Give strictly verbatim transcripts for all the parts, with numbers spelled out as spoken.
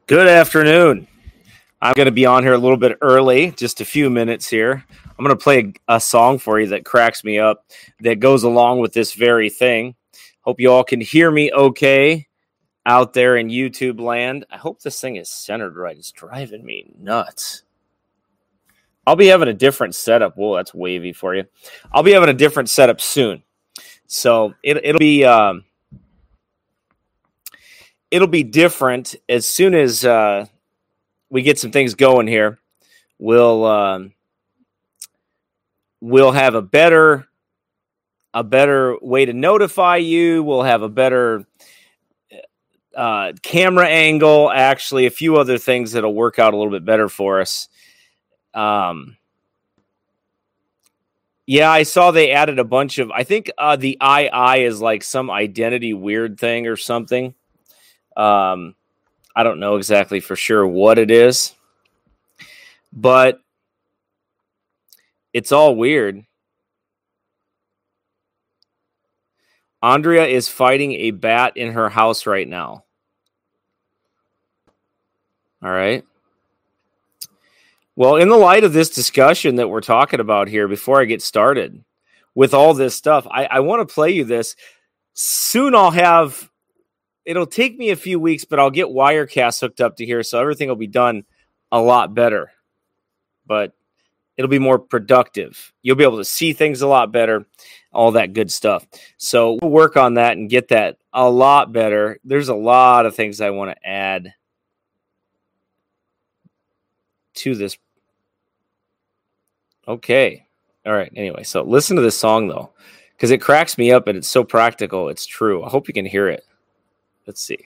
Good afternoon. I'm going to be on here a little bit early, just a few minutes here. I'm going to play a, a song for you that cracks me up, that goes along with this very thing. Hope you all can hear me okay out there in YouTube land. I hope this thing is centered right. It's driving me nuts. I'll be having a different setup. Whoa, that's wavy for you. I'll be having a different setup soon. So it, it'll be... Um, It'll be different as soon as uh, we get some things going here. We'll um, we'll have a better a better way to notify you. We'll have a better uh, camera angle. Actually, a few other things that'll work out a little bit better for us. Um, yeah, I saw they added a bunch of. I think uh, the I I is like some identity weird thing or something. Um, I don't know exactly for sure what it is, but it's all weird. Andrea is fighting a bat in her house right now. All right. Well, in the light of this discussion that we're talking about here, before I get started with all this stuff, I, I want to play you this. Soon I'll have... It'll take me a few weeks, but I'll get Wirecast hooked up to here, so everything will be done a lot better. But it'll be more productive. You'll be able to see things a lot better, all that good stuff. So we'll work on that and get that a lot better. There's a lot of things I want to add to this. Okay. All right. Anyway, so listen to this song, though, because it cracks me up, and it's so practical. It's true. I hope you can hear it. Let's see.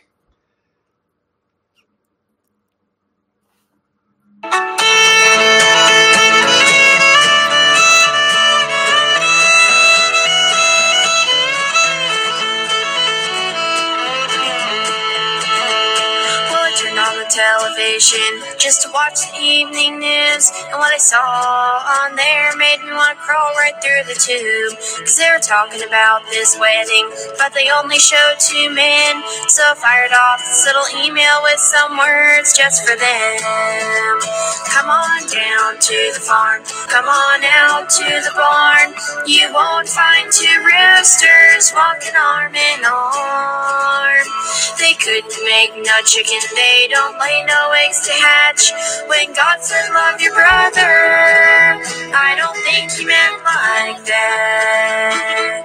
Television just to watch the evening news, and what I saw on there made me want to crawl right through the tube, cause they were talking about this wedding, but they only showed two men. So I fired off this little email with some words just for them. Come on down to the farm, come on out to the barn, you won't find two roosters walking arm in arm. They couldn't make no chicken, they don't lay no eggs to hatch. When God said love your brother, I don't think he meant like that.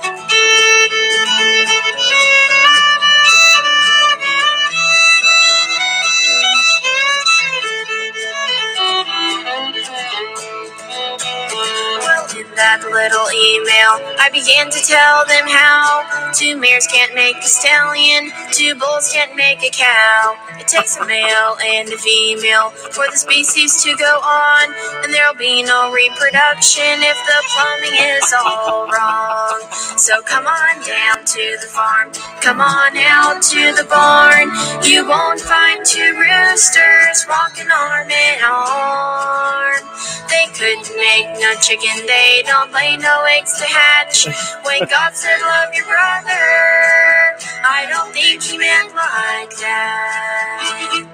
That little email, I began to tell them how two mares can't make a stallion, two bulls can't make a cow. It takes a male and a female for the species to go on, and there'll be no reproduction if the plumbing is all wrong. So come on down to the farm, come on out to the barn, you won't find two roosters walking arm in arm. They couldn't make no chicken, they don't lay no eggs to hatch. When God said love your brother, I don't think he meant like that.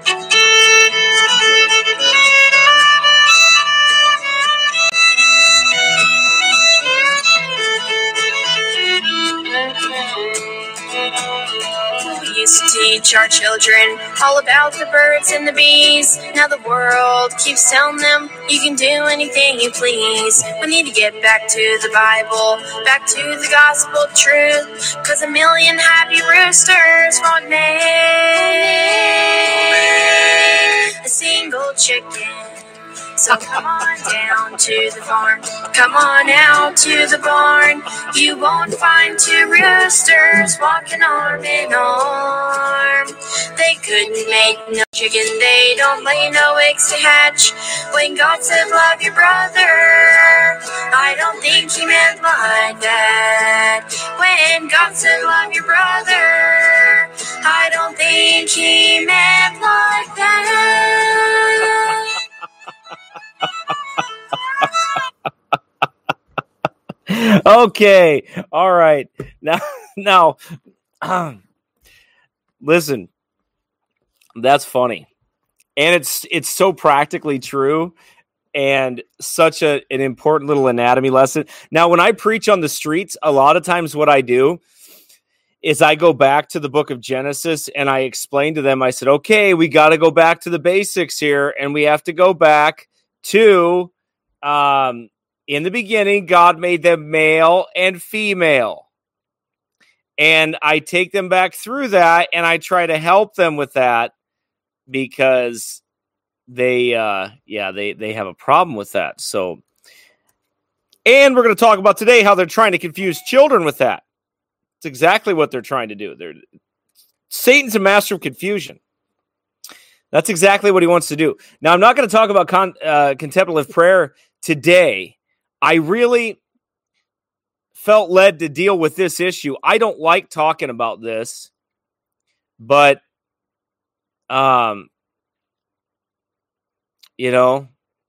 We used to teach our children all about the birds and the bees. Now the world keeps telling them you can do anything you please. We need to get back to the Bible, back to the gospel of truth, cause a million happy roosters won't make a single chicken. So come on down to the farm, come on out to the barn, you won't find two roosters walking arm in arm. They couldn't make no chicken, they don't lay no eggs to hatch. When God said love your brother, I don't think he meant like that. When God said love your brother, I don't think he meant like that. Okay. All right. Now, now, um, listen, that's funny. And it's it's so practically true and such a, an important little anatomy lesson. Now, when I preach on the streets, a lot of times what I do is I go back to the book of Genesis and I explain to them, I said, okay, we got to go back to the basics here. And we have to go back to, um, in the beginning, God made them male and female. And I take them back through that and I try to help them with that because they, uh, yeah, they, they have a problem with that. So, and we're going to talk about today how they're trying to confuse children with that. It's exactly what they're trying to do. They're Satan's a master of confusion. That's exactly what he wants to do. Now, I'm not going to talk about con, uh, contemplative prayer today. I really felt led to deal with this issue. I don't like talking about this, but, um, you know,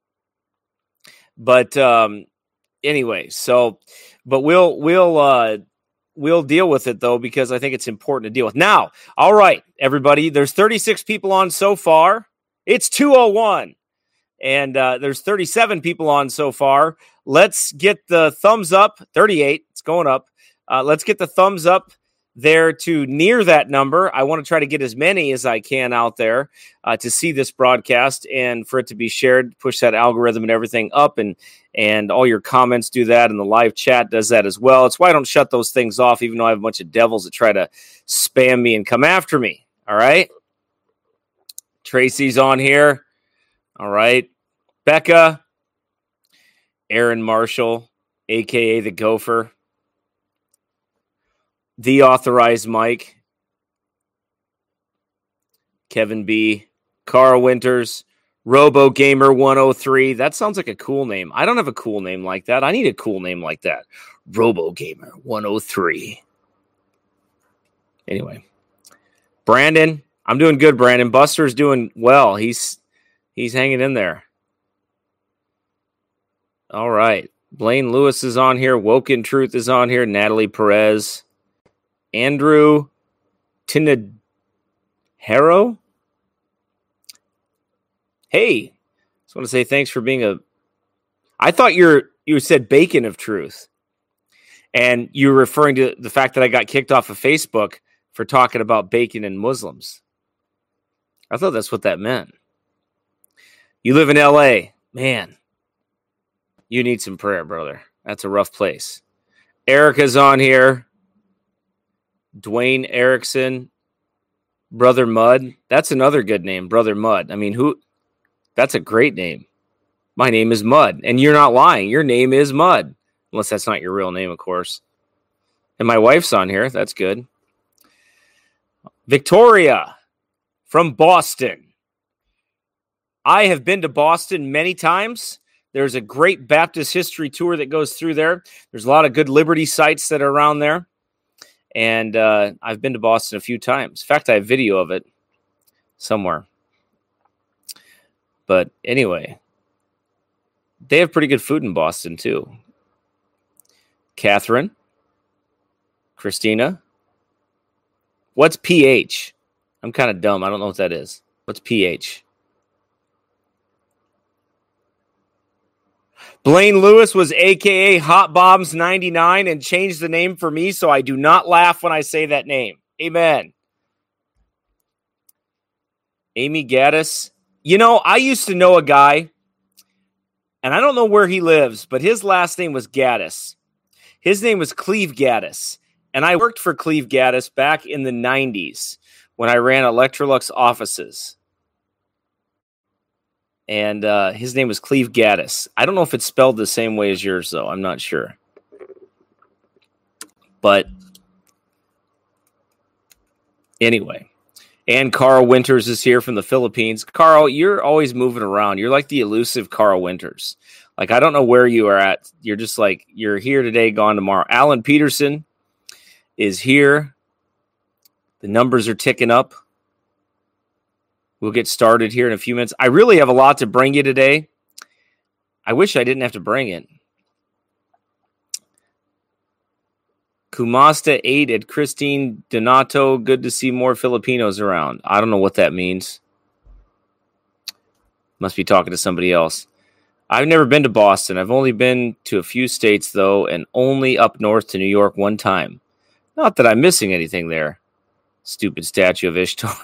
but, um, anyway, so, but we'll, we'll, uh, we'll deal with it though, because I think it's important to deal with. Now, all right, everybody, there's thirty-six people on so far. It's two oh one and, uh, there's thirty-seven people on so far. Let's get the thumbs up. thirty-eight. It's going up. Uh, let's get the thumbs up there to near that number. I want to try to get as many as I can out there uh, to see this broadcast and for it to be shared, push that algorithm and everything up, and and all your comments do that, and the live chat does that as well. It's why I don't shut those things off, even though I have a bunch of devils that try to spam me and come after me. All right. Tracy's on here. All right. Becca, Aaron Marshall, a k a the Gopher, The Authorized Mike, Kevin B, Carl Winters, Robo Gamer one oh three. That sounds like a cool name. I don't have a cool name like that. I need a cool name like that. Robo Gamer one oh three. Anyway, Brandon, I'm doing good, Brandon. Buster's doing well. He's he's hanging in there. All right. Blaine Lewis is on here. Woken Truth is on here. Natalie Perez. Andrew Tinadero. Hey, just want to say thanks for being a... I thought you're you said Bacon of Truth. And you were referring to the fact that I got kicked off of Facebook for talking about bacon and Muslims. I thought that's what that meant. You live in L A. Man, you need some prayer, brother. That's a rough place. Erica's on here. Dwayne Erickson. Brother Mud. That's another good name, Brother Mud. I mean, who... That's a great name. My name is Mud. And you're not lying. Your name is Mud. Unless that's not your real name, of course. And my wife's on here. That's good. Victoria from Boston. I have been to Boston many times. There's a great Baptist history tour that goes through there. There's a lot of good Liberty sites that are around there. And uh, I've been to Boston a few times. In fact, I have video of it somewhere. But anyway, they have pretty good food in Boston, too. Catherine. Christina. What's P H? I'm kind of dumb. I don't know what that is. What's P H? Blaine Lewis was a k a. Hot Bombs ninety-nine and changed the name for me, so I do not laugh when I say that name. Amen. Amy Gaddis. You know, I used to know a guy, and I don't know where he lives, but his last name was Gaddis. His name was Cleve Gaddis, and I worked for Cleve Gaddis back in the nineties when I ran Electrolux offices. And uh, his name was Cleve Gaddis. I don't know if it's spelled the same way as yours, though. I'm not sure. But anyway. And Carl Winters is here from the Philippines. Carl, you're always moving around. You're like the elusive Carl Winters. Like, I don't know where you are at. You're just like, you're here today, gone tomorrow. Alan Peterson is here. The numbers are ticking up. We'll get started here in a few minutes. I really have a lot to bring you today. I wish I didn't have to bring it. Kumasta eight at Christine Donato. Good to see more Filipinos around. I don't know what that means. Must be talking to somebody else. I've never been to Boston. I've only been to a few states, though, and only up north to New York one time. Not that I'm missing anything there. Stupid statue of Ishtar.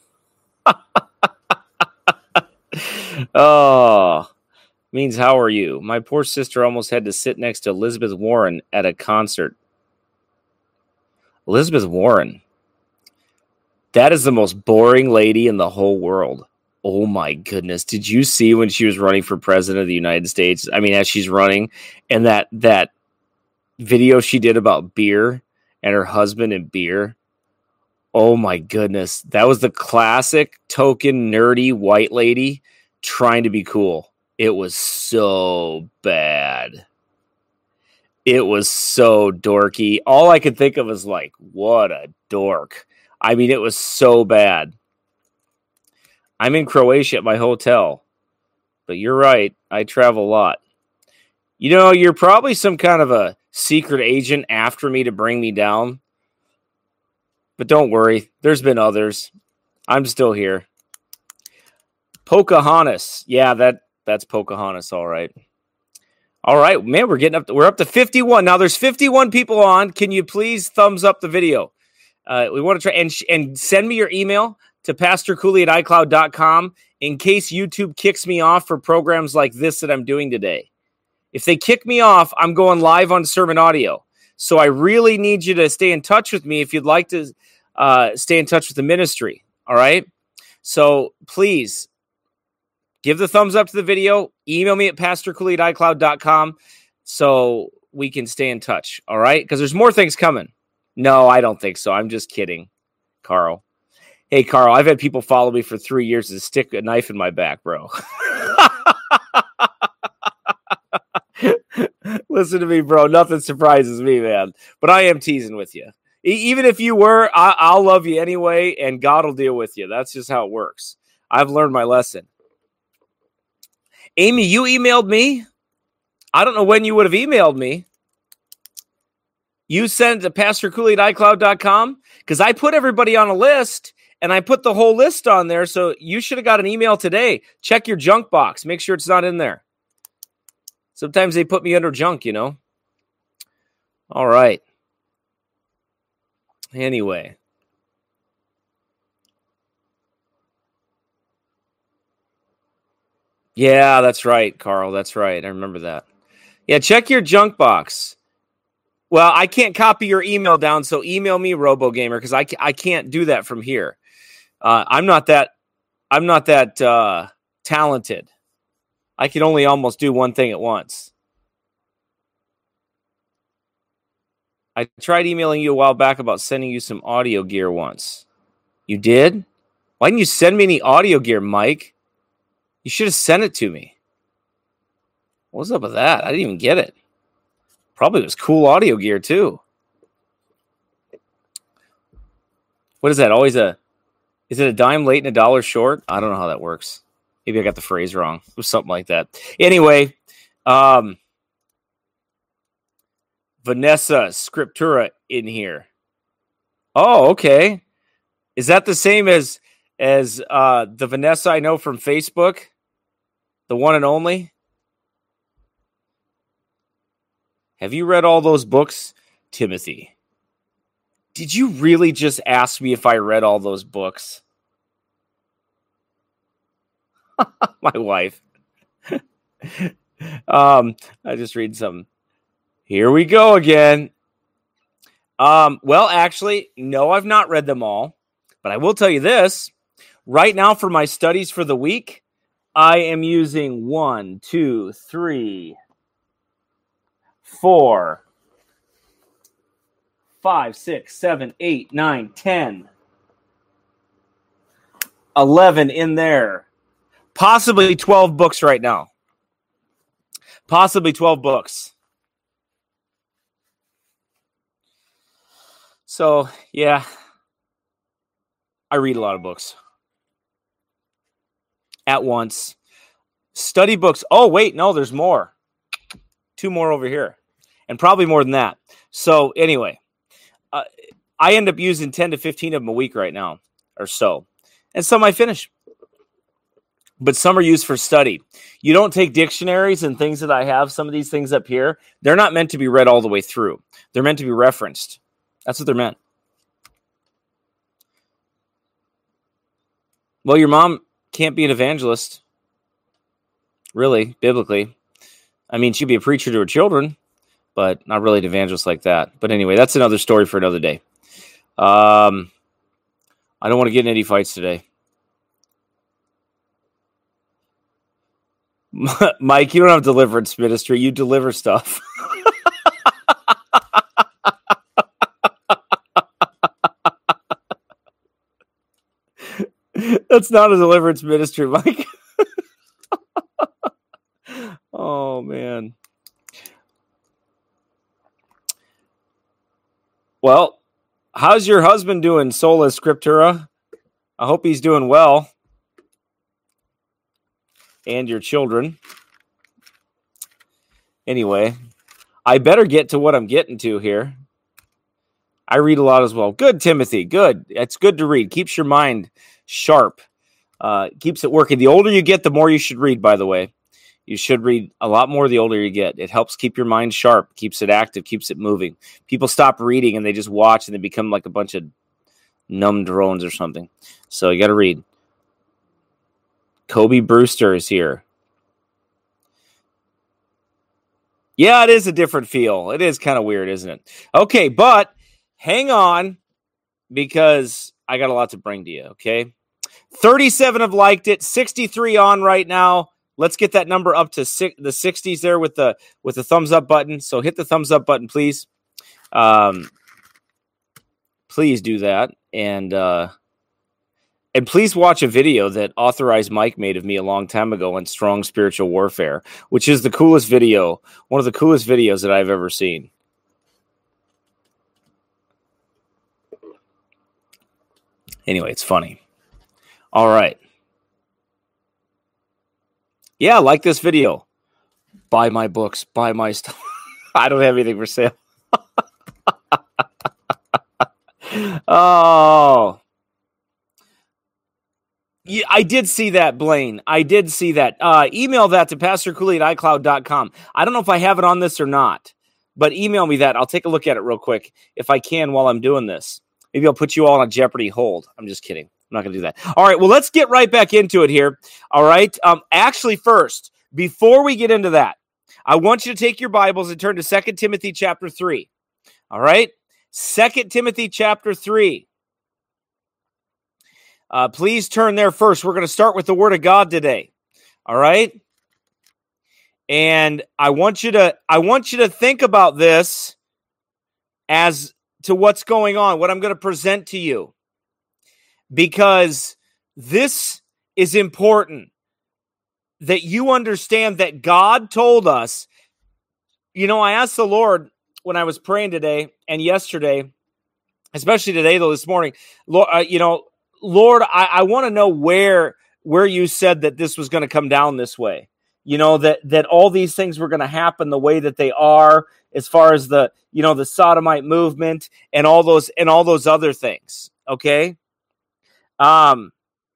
Oh, means how are you? My poor sister almost had to sit next to Elizabeth Warren at a concert. Elizabeth Warren. That is the most boring lady in the whole world. Oh my goodness. Did you see when she was running for president of the United States? I mean, as she's running, and that that video she did about beer and her husband and beer. Oh my goodness. That was the classic token nerdy white lady trying to be cool. It was so bad. It was so dorky. All I could think of was like, what a dork. I mean, it was so bad. I'm in Croatia at my hotel. But you're right. I travel a lot. You know, you're probably some kind of a secret agent after me to bring me down. But don't worry. There's been others. I'm still here. Pocahontas. Yeah, that, that's Pocahontas. All right. All right, man, we're getting up to, we're up to fifty-one. Now there's fifty-one people on. Can you please thumbs up the video? Uh, we want to try and, and send me your email to pastor cooley at i cloud dot com in case YouTube kicks me off for programs like this that I'm doing today. If they kick me off, I'm going live on Sermon Audio. So I really need you to stay in touch with me if you'd like to uh, stay in touch with the ministry. All right. So please give the thumbs up to the video. Email me at pastor cooley at i cloud dot com so we can stay in touch. All right. Because there's more things coming. No, I don't think so. I'm just kidding, Carl. Hey, Carl, I've had people follow me for three years and stick a knife in my back, bro. Listen to me, bro. Nothing surprises me, man. But I am teasing with you. E- even if you were, I- I'll love you anyway, and God will deal with you. That's just how it works. I've learned my lesson. Amy, you emailed me? I don't know when you would have emailed me. You sent it to pastor cooley at i cloud dot com? Because I put everybody on a list, and I put the whole list on there, so you should have got an email today. Check your junk box. Make sure it's not in there. Sometimes they put me under junk, you know. All right. Anyway. Yeah, that's right, Carl. That's right. I remember that. Yeah, check your junk box. Well, I can't copy your email down, so email me, RoboGamer, because I, I can't do that from here. Uh, I'm not that I'm not that uh, talented. I can only almost do one thing at once. I tried emailing you a while back about sending you some audio gear once. You did? Why didn't you send me any audio gear, Mike? You should have sent it to me. What's up with that? I didn't even get it. Probably was cool audio gear, too. What is that? Always a... Is it a dime late and a dollar short? I don't know how that works. Maybe I got the phrase wrong. It was something like that. Anyway, um, Vanessa Scriptura in here. Oh, okay. Is that the same as as uh, the Vanessa I know from Facebook? The one and only? Have you read all those books, Timothy? Did you really just ask me if I read all those books? My wife. um, I just read some. Here we go again. Um, well, actually, no, I've not read them all, but I will tell you this. Right now, for my studies for the week, I am using one, two, three, four, five, six, seven, eight, nine, ten, eleven in there. Possibly twelve books right now. Possibly twelve books. So, yeah, I read a lot of books at once. Study books. Oh, wait, no, there's more. Two more over here. And probably more than that. So, anyway, uh, I end up using ten to fifteen of them a week right now or so. And some I finish. but some are used for study. You don't take dictionaries and things that I have, some of these things up here, they're not meant to be read all the way through. They're meant to be referenced. That's what they're meant. Well, your mom can't be an evangelist, really, biblically. I mean, she'd be a preacher to her children, but not really an evangelist like that. But anyway, that's another story for another day. Um, I don't want to get in any fights today. Mike, you don't have deliverance ministry. You deliver stuff. That's not a deliverance ministry, Mike. Oh, man. Well, how's your husband doing, Sola Scriptura? I hope he's doing well. And your children. Anyway, I better get to what I'm getting to here. I read a lot as well. Good, Timothy. Good. It's good to read. Keeps your mind sharp. Uh, keeps it working. The older you get, the more you should read, by the way. You should read a lot more the older you get. It helps keep your mind sharp, keeps it active, keeps it moving. People stop reading and they just watch and they become like a bunch of numb drones or something. So you got to read. Kobe Brewster is here. Yeah, it is a different feel. It is kind of weird, isn't it? Okay, but hang on because I got a lot to bring to you, okay? thirty-seven have liked it, sixty-three on right now. Let's get that number up to six, the sixties there with the with the thumbs up button. So hit the thumbs up button, please. Um, please do that. And uh, and please watch a video that Authorized Mike made of me a long time ago on strong spiritual warfare, which is the coolest video, one of the coolest videos that I've ever seen. Anyway, it's funny. All right. Yeah, like this video. Buy my books. Buy my stuff. I don't have anything for sale. Oh. Yeah, I did see that, Blaine. I did see that. Uh, email that to Pastor Cooley at i cloud dot com. I don't know if I have it on this or not, but email me that. I'll take a look at it real quick if I can while I'm doing this. Maybe I'll put you all on a Jeopardy hold. I'm just kidding. I'm not going to do that. All right, well, let's get right back into it here. All right. Um, actually, first, before we get into that, I want you to take your Bibles and turn to Second Timothy chapter three. All right. Second Timothy chapter three. Uh, please turn there first. We're going to start with the Word of God today. All right. And I want you to, I want you to think about this as to what's going on, what I'm going to present to you. Because this is important that you understand that God told us. You know, I asked the Lord when I was praying today and yesterday, especially today, though, this morning, Lord, uh, you know, Lord, I, I want to know where, where you said that this was going to come down this way. You know, that, that all these things were going to happen the way that they are, as far as the, you know, the sodomite movement and all those, and all those other things. Okay. Um,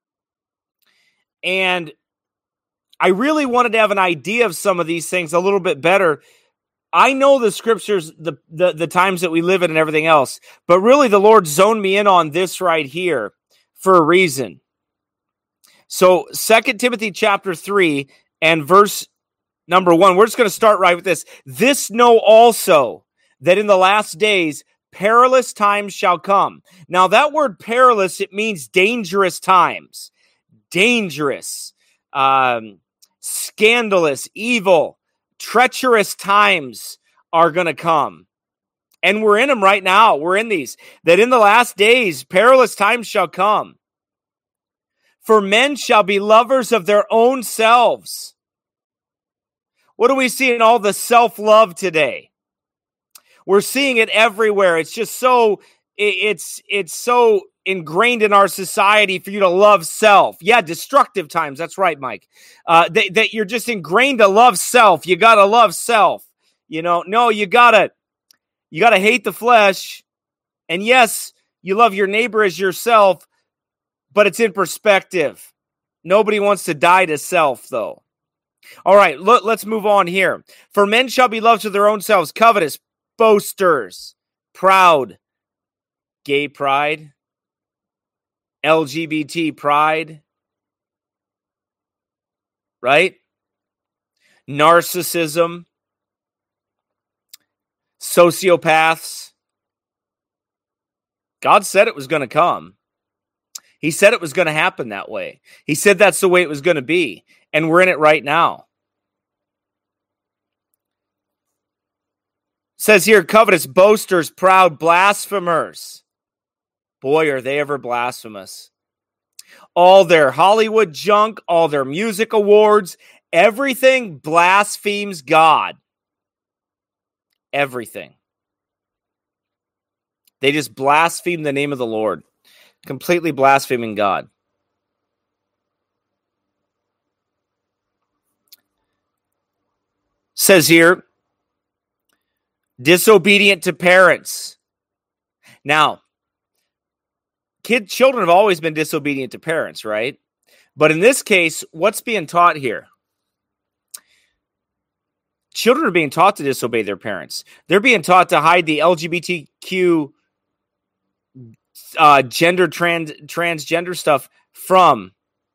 and I really wanted to have an idea of some of these things a little bit better. I know the scriptures, the, the, the times that we live in and everything else, but really the Lord zoned me in on this right here for a reason. So Second Timothy chapter three and verse number one, we're just going to start right with this. This know also that in the last days, perilous times shall come. Now that word perilous, it means dangerous times, dangerous, um, scandalous, evil, treacherous times are going to come. And we're in them right now. We're in these, that in the last days, perilous times shall come. For men shall be lovers of their own selves. What do we see in all the self-love today? We're seeing it everywhere. It's just so, it's, it's so ingrained in our society for you to love self. Yeah, destructive times. That's right, Mike. Uh, that, that you're just ingrained to love self. You got to love self. You know, no, you got to, you got to hate the flesh. And yes, you love your neighbor as yourself, but it's in perspective. Nobody wants to die to self, though. All right, look, let's move on here. For men shall be loved to their own selves, covetous, boasters, proud, gay pride, L G B T pride, right? Narcissism, sociopaths. God said it was going to come. He said it was going to happen that way. He said that's the way it was going to be. And we're in it right now. It says here, covetous, boasters, proud, blasphemers. Boy, are they ever blasphemous. All their Hollywood junk, all their music awards, everything blasphemes God. Everything. They just blaspheme the name of the Lord. Completely blaspheming God. Says here, disobedient to parents. Now, kid children have always been disobedient to parents, right? But in this case, what's being taught here? Children are being taught to disobey their parents. They're being taught to hide the L G B T Q uh, gender trans transgender stuff from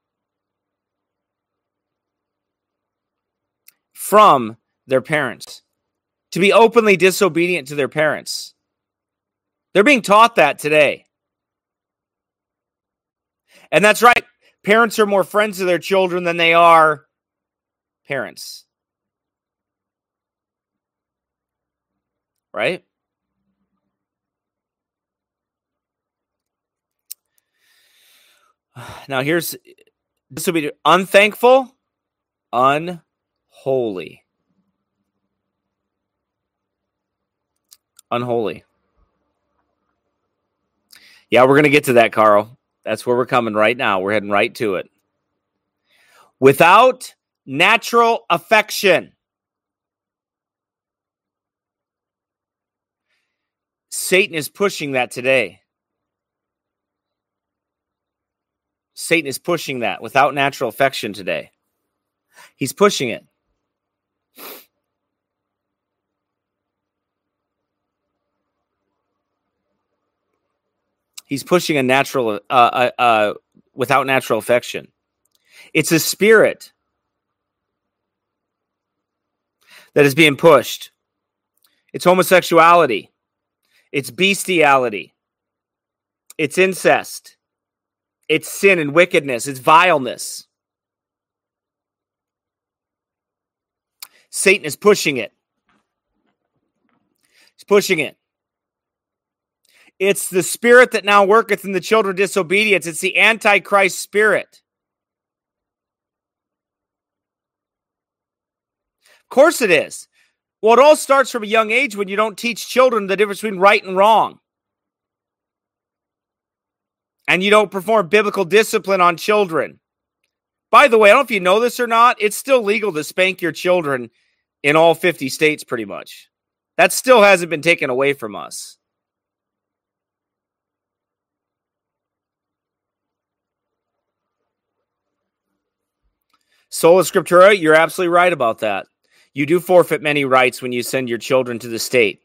from their parents, to be openly disobedient to their parents. They're being taught that today. And that's right. Parents are more friends to their children than they are parents. Right? Now here's this will be unthankful, unholy. Unholy. Yeah, we're going to get to that, Carl. That's where we're coming right now. We're heading right to it. Without natural affection. Satan is pushing that today. Satan is pushing that without natural affection today. He's pushing it. He's pushing a natural, uh, uh, uh, without natural affection. It's a spirit that is being pushed. It's homosexuality. It's bestiality. It's incest. It's sin and wickedness. It's vileness. Satan is pushing it. He's pushing it. It's the spirit that now worketh in the children of disobedience. It's the Antichrist spirit. Of course it is. Well, it all starts from a young age when you don't teach children the difference between right and wrong. And you don't perform biblical discipline on children. By the way, I don't know if you know this or not, it's still legal to spank your children in all fifty states pretty much. That still hasn't been taken away from us. Sola Scriptura, you're absolutely right about that. You do forfeit many rights when you send your children to the state.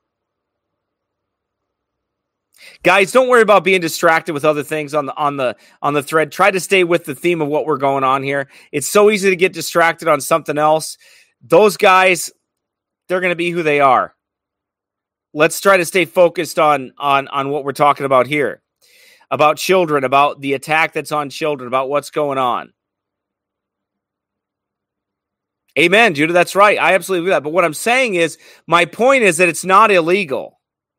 Guys, don't worry about being distracted with other things on the on the on the thread. Try to stay with the theme of what we're going on here. It's so easy to get distracted on something else. Those guys, they're going to be who they are. Let's try to stay focused on on on what we're talking about here. About children, about the attack that's on children, about what's going on. Amen, Judah. That's right. I absolutely do that. But what I'm saying is, my point is that it's not illegal.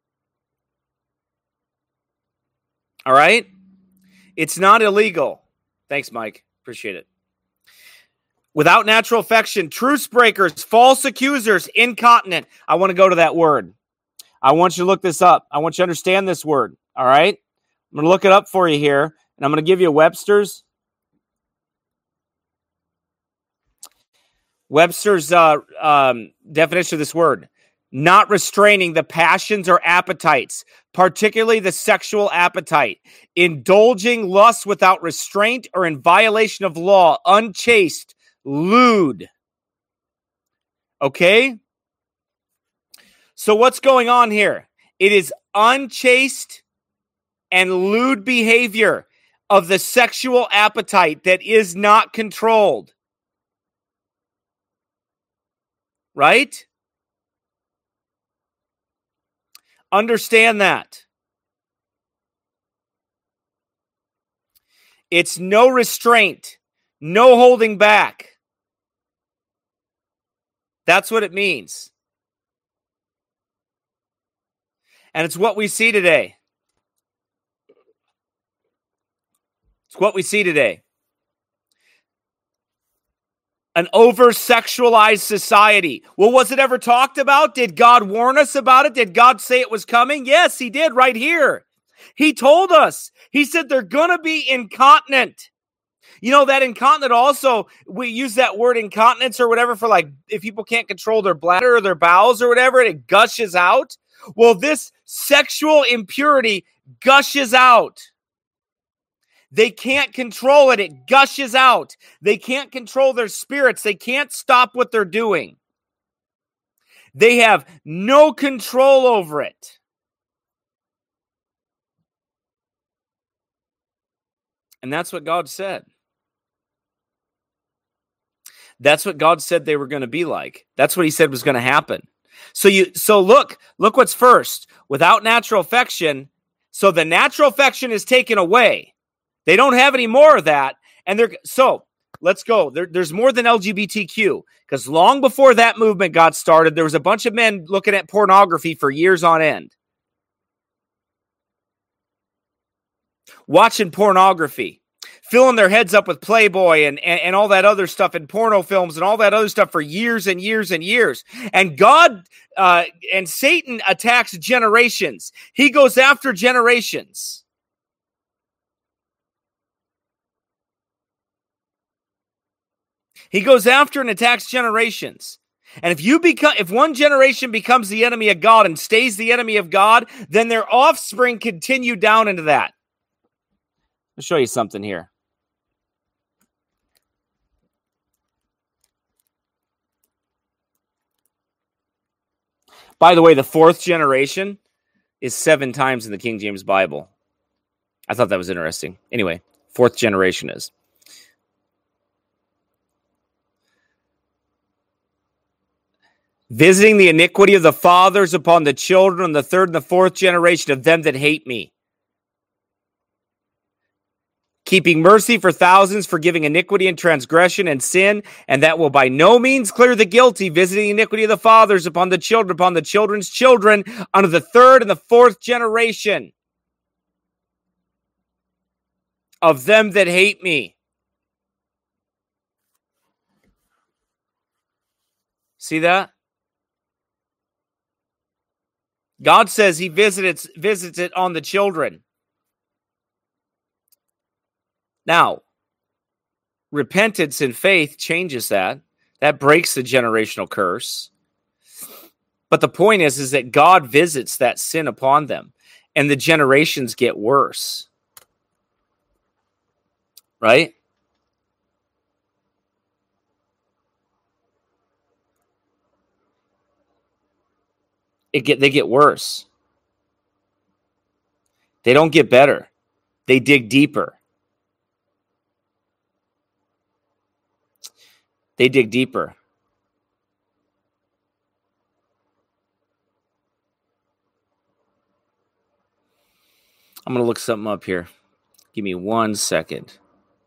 All right? It's not illegal. Thanks, Mike. Appreciate it. Without natural affection, truce breakers, false accusers, incontinent. I want to go to that word. I want you to look this up. I want you to understand this word. All right? I'm going to look it up for you here, and I'm going to give you Webster's. Webster's uh, um, definition of this word. not restraining the passions or appetites, particularly the sexual appetite, indulging lust without restraint or in violation of law, unchaste, lewd. Okay? So what's going on here? It is unchaste and lewd behavior of the sexual appetite that is not controlled. Right? Understand that. It's no restraint, no holding back. That's what it means. And it's what we see today. It's what we see today. An over-sexualized society. Well, was it ever talked about? Did God warn us about it? Did God say it was coming? Yes, he did right here. He told us. He said they're going to be incontinent. You know, that incontinent also, we use that word incontinence or whatever for like, if people can't control their bladder or their bowels or whatever, and it gushes out. Well, this sexual impurity gushes out. They can't control it. It gushes out. They can't control their spirits. They can't stop what they're doing. They have no control over it. And that's what God said. That's what God said they were going to be like. That's what he said was going to happen. So you, so look, look what's first. Without natural affection, so the natural affection is taken away. They don't have any more of that. And they're, so let's go. There, there's more than L G B T Q, because long before that movement got started, there was a bunch of men looking at pornography for years on end. Watching pornography, filling their heads up with Playboy and, and, and all that other stuff and porno films and all that other stuff for years and years and years. And God uh, and Satan attacks generations. He goes after generations. He goes after and attacks generations. And if you become, if one generation becomes the enemy of God and stays the enemy of God, then their offspring continue down into that. I'll show you something here. By the way, the fourth generation is seven times in the King James Bible. I thought that was interesting. Anyway, fourth generation is. Visiting the iniquity of the fathers upon the children, the third and the fourth generation of them that hate me. Keeping mercy for thousands, forgiving iniquity and transgression and sin, and that will by no means clear the guilty, visiting the iniquity of the fathers upon the children, upon the children's children, unto the third and the fourth generation of them that hate me. See that? God says he visits, visits it on the children. Now, repentance and faith changes that. That breaks the generational curse. But the point is, is that God visits that sin upon them, and the generations get worse. Right? It get they get worse. They don't get better. They dig deeper. They dig deeper. I'm going to look something up here. Give me one second.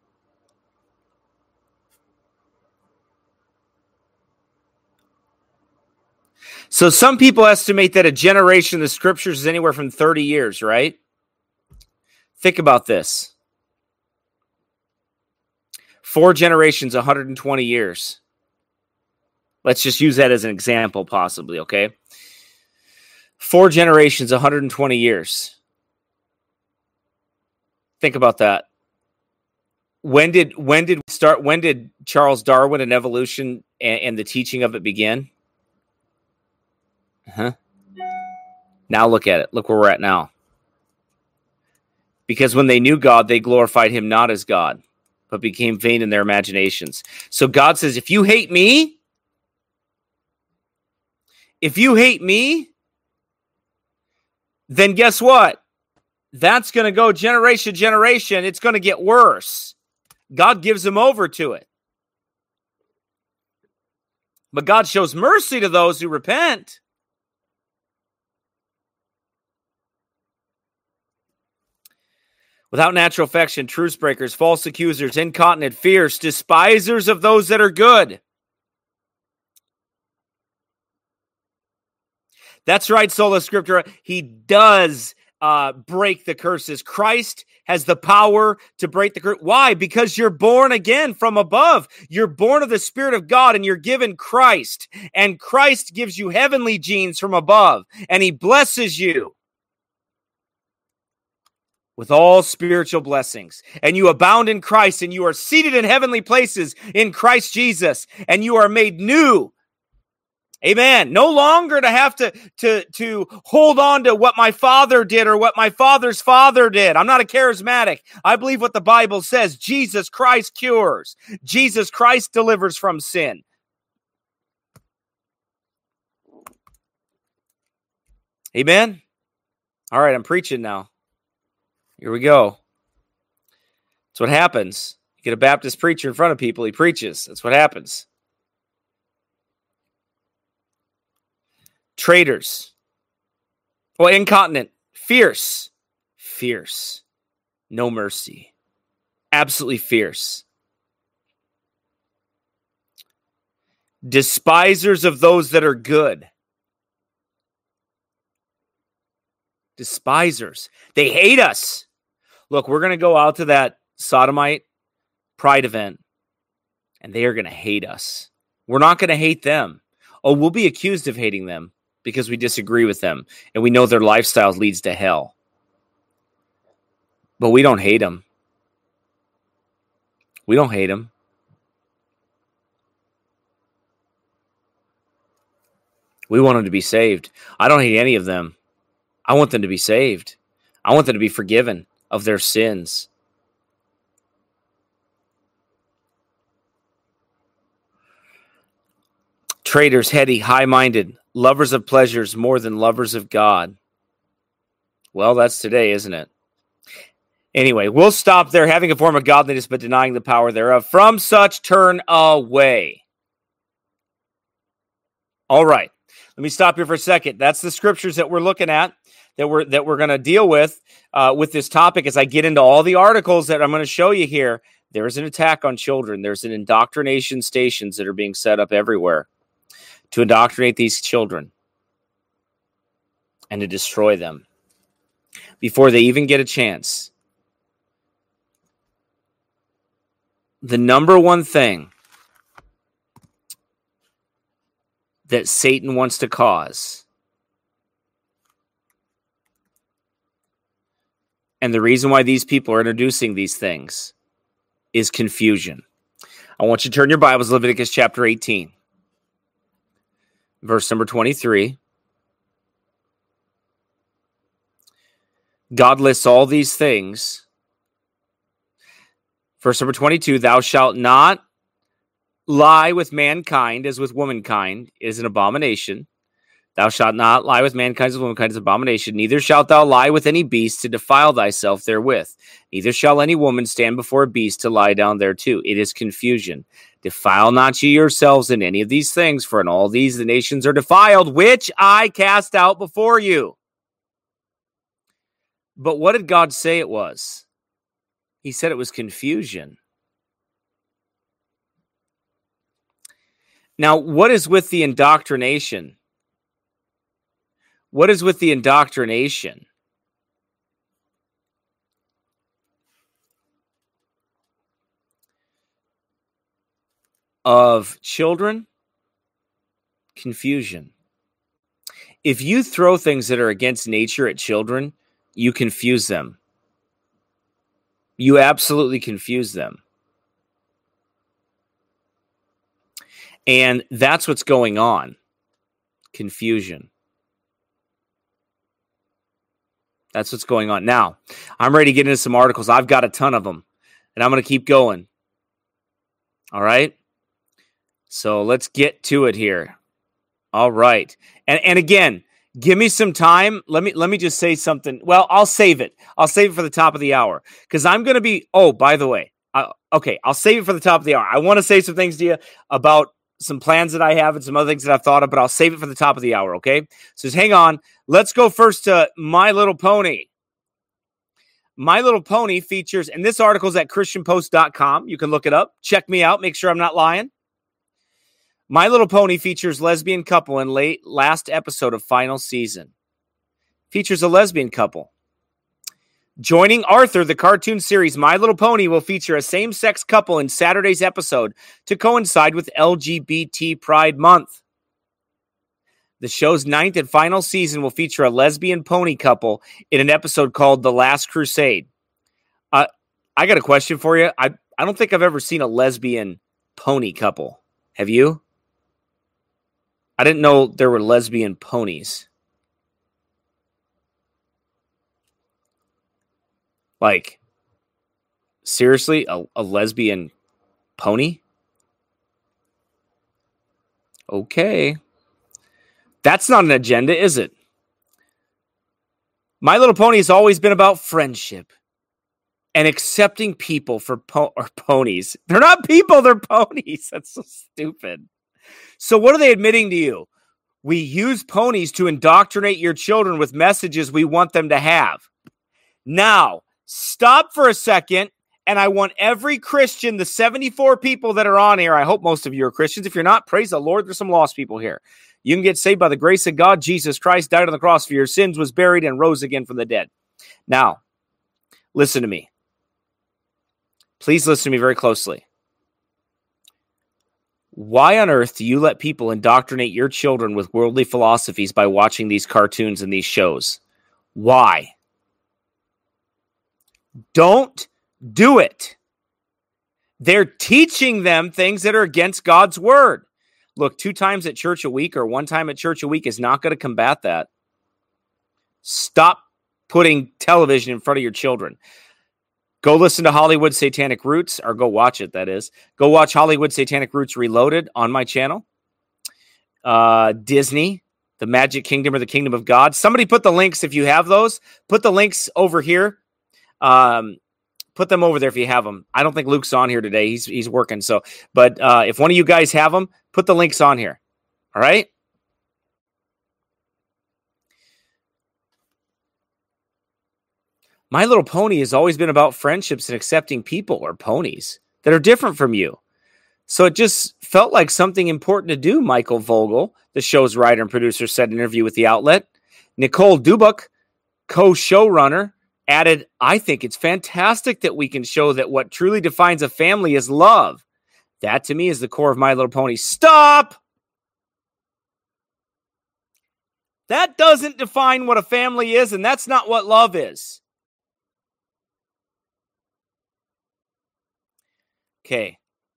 So some people estimate that a generation in the scriptures is anywhere from thirty years, right? Think about this. Four generations, one hundred twenty years. Let's just use that as an example, possibly, okay? Four generations, one hundred twenty years. Think about that. When did when did we start? When did Charles Darwin and evolution and, and the teaching of it begin? Uh-huh. Now look at it. Look where we're at now. Because when they knew God, they glorified him not as God, but became vain in their imaginations. So God says, if you hate me, if you hate me, then guess what? That's going to go generation to generation. It's going to get worse. God gives them over to it. But God shows mercy to those who repent. Without natural affection, truce breakers, false accusers, incontinent, fierce, despisers of those that are good. That's right, Sola Scriptura. He does uh, break the curses. Christ has the power to break the curse. Why? Because you're born again from above. You're born of the Spirit of God, and you're given Christ. And Christ gives you heavenly genes from above, and he blesses you with all spiritual blessings. And you abound in Christ, and you are seated in heavenly places in Christ Jesus, and you are made new. Amen. No longer to have to, to, to hold on to what my father did or what my father's father did. I'm not a charismatic. I believe what the Bible says. Jesus Christ cures. Jesus Christ delivers from sin. Amen. All right, I'm preaching now. Here we go. That's what happens. You get a Baptist preacher in front of people, he preaches. That's what happens. Traitors. Well, incontinent. Fierce. Fierce. No mercy. Absolutely fierce. Despisers of those that are good. Despisers. They hate us. Look, we're going to go out to that sodomite pride event, and they are going to hate us. We're not going to hate them. Oh, we'll be accused of hating them because we disagree with them, and we know their lifestyle leads to hell. But we don't hate them. We don't hate them. We want them to be saved. I don't hate any of them. I want them to be saved. I want them to be forgiven of their sins. Traitors, heady, high-minded, lovers of pleasures more than lovers of God. Well, that's today, isn't it? Anyway, we'll stop there. Having a form of godliness, but denying the power thereof. From such turn away. All right. Let me stop here for a second. That's the scriptures that we're looking at, that we're that we're going to deal with uh, with this topic as I get into all the articles that I'm going to show you here. There is an attack on children. There's an indoctrination stations that are being set up everywhere to indoctrinate these children and to destroy them before they even get a chance. The number one thing that Satan wants to cause, and the reason why these people are introducing these things, is confusion. I want you to turn your Bibles to Leviticus chapter eighteen. Verse number twenty-three. God lists all these things. Verse number twenty-two, thou shalt not lie with mankind as with womankind is an abomination. Thou shalt not lie with mankind as with womankind is an abomination. Neither shalt thou lie with any beast to defile thyself therewith. Neither shall any woman stand before a beast to lie down thereto. It is confusion. Defile not ye yourselves in any of these things, for in all these the nations are defiled, which I cast out before you. But what did God say it was? He said it was confusion. Now, what is with the indoctrination? What is with the indoctrination? Of children? Confusion. If you throw things that are against nature at children, you confuse them. You absolutely confuse them. And that's what's going on. Confusion. That's what's going on. Now, I'm ready to get into some articles. I've got a ton of them, and I'm going to keep going. All right? So let's get to it here. All right. And and again, give me some time. Let me let me just say something. Well, I'll save it. I'll save it for the top of the hour because I'm going to be, oh, by the way, uh, okay, I'll save it for the top of the hour. I want to say some things to you about some plans that I have and some other things that I've thought of, but I'll save it for the top of the hour, okay? So just hang on. Let's go first to My Little Pony. My Little Pony features, and this article is at Christian Post dot com. You can look it up. Check me out. Make sure I'm not lying. My Little Pony features lesbian couple in late last episode of final season. Features a lesbian couple. Joining Arthur, the cartoon series My Little Pony will feature a same-sex couple in Saturday's episode to coincide with L G B T Pride Month. The show's ninth and final season will feature a lesbian pony couple in an episode called The Last Crusade. Uh, I got a question for you. I, I don't think I've ever seen a lesbian pony couple. Have you? I didn't know there were lesbian ponies. Like, seriously, a, a lesbian pony? Okay. That's not an agenda, is it? My Little Pony has always been about friendship and accepting people for po- or ponies. They're not people, they're ponies. That's so stupid. So what are they admitting to you? We use ponies to indoctrinate your children with messages we want them to have. Now, stop for a second, and I want every Christian, the seventy-four people that are on here, I hope most of you are Christians. If you're not, praise the Lord, there's some lost people here. You can get saved by the grace of God. Jesus Christ died on the cross for your sins, was buried, and rose again from the dead. Now, listen to me. Please listen to me very closely. Why on earth do you let people indoctrinate your children with worldly philosophies by watching these cartoons and these shows? Why? Don't do it. They're teaching them things that are against God's word. Look, two times at church a week or one time at church a week is not going to combat that. Stop putting television in front of your children. Go listen to Hollywood Satanic Roots, or go watch it, that is. Go watch Hollywood Satanic Roots Reloaded on my channel. Uh, Disney, The Magic Kingdom or the Kingdom of God. Somebody put the links, if you have those, put the links over here. Um, put them over there if you have them. I don't think Luke's on here today. He's he's working. So, but uh, if one of you guys have them, put the links on here. All right. My Little Pony has always been about friendships and accepting people or ponies that are different from you. So it just felt like something important to do, Michael Vogel, the show's writer and producer, said in an interview with the outlet. Nicole Dubuk, co-showrunner, added, I think it's fantastic that we can show that what truly defines a family is love. That, to me, is the core of My Little Pony. Stop! That doesn't define what a family is, and that's not what love is. Okay.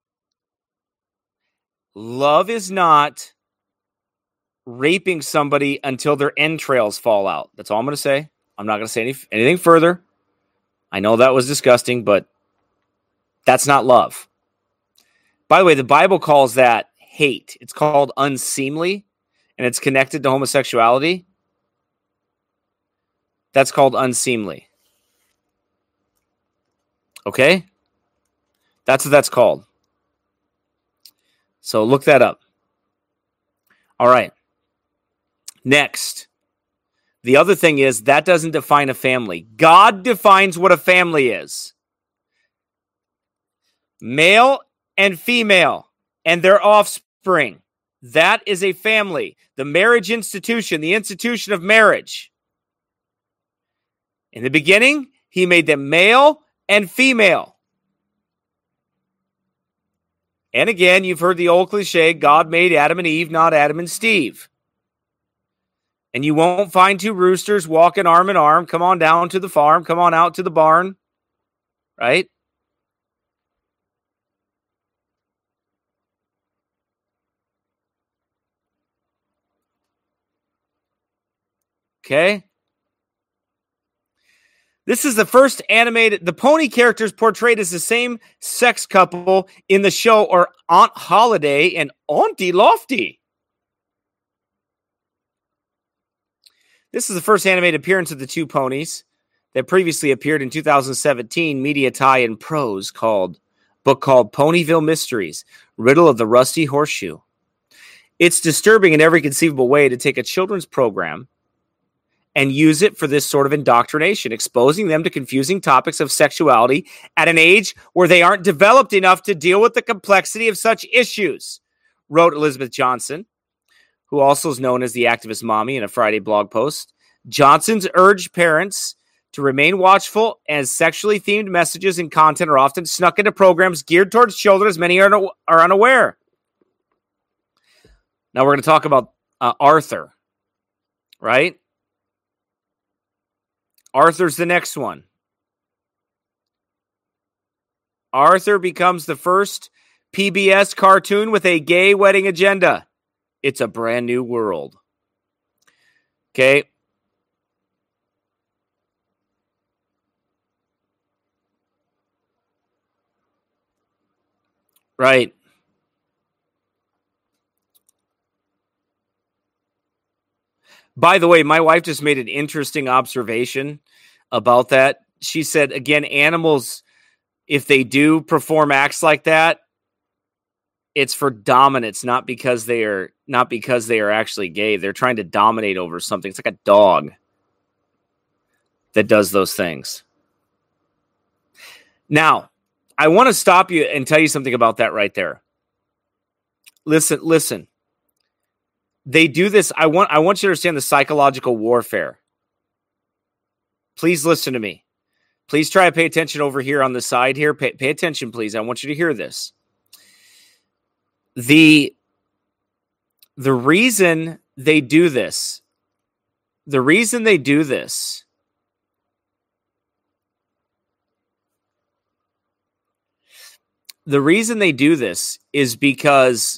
Love is not raping somebody until their entrails fall out. That's all I'm going to say. I'm not going to say any, anything further. I know that was disgusting, but that's not love. By the way, the Bible calls that hate. It's called unseemly, and it's connected to homosexuality. That's called unseemly. Okay? That's what that's called. So look that up. All right. Next. The other thing is that doesn't define a family. God defines what a family is. Male and female and their offspring. That is a family. The marriage institution, the institution of marriage. In the beginning, he made them male and female. And again, you've heard the old cliche, God made Adam and Eve, not Adam and Steve. And you won't find two roosters walking arm in arm. Come on down to the farm. Come on out to the barn. Right? Okay? This is the first animated, the pony characters portrayed as the same sex couple in the show are Aunt Holiday and Auntie Lofty. This is the first animated appearance of the two ponies that previously appeared in two thousand seventeen media tie-in prose called book called Ponyville Mysteries, Riddle of the Rusty Horseshoe. It's disturbing in every conceivable way to take a children's program and use it for this sort of indoctrination, exposing them to confusing topics of sexuality at an age where they aren't developed enough to deal with the complexity of such issues, wrote Elizabeth Johnson, who also is known as the activist mommy in a Friday blog post. Johnson's urged parents to remain watchful as sexually themed messages and content are often snuck into programs geared towards children, as many are, are unaware. Now we're going to talk about uh, Arthur, right? Arthur's the next one. Arthur becomes the first P B S cartoon with a gay wedding agenda. It's a brand new world. Okay. Right. By the way, my wife just made an interesting observation about that. She said, again, animals, if they do perform acts like that, it's for dominance, not because they are not because they are actually gay. They're trying to dominate over something. It's like a dog that does those things. Now, I want to stop you and tell you something about that right there. Listen, listen. They do this. I want I want you to understand the psychological warfare. Please listen to me. Please try to pay attention over here on the side here. Pay, pay attention, please. I want you to hear this. The, the reason they do this, the reason they do this The reason they do this is because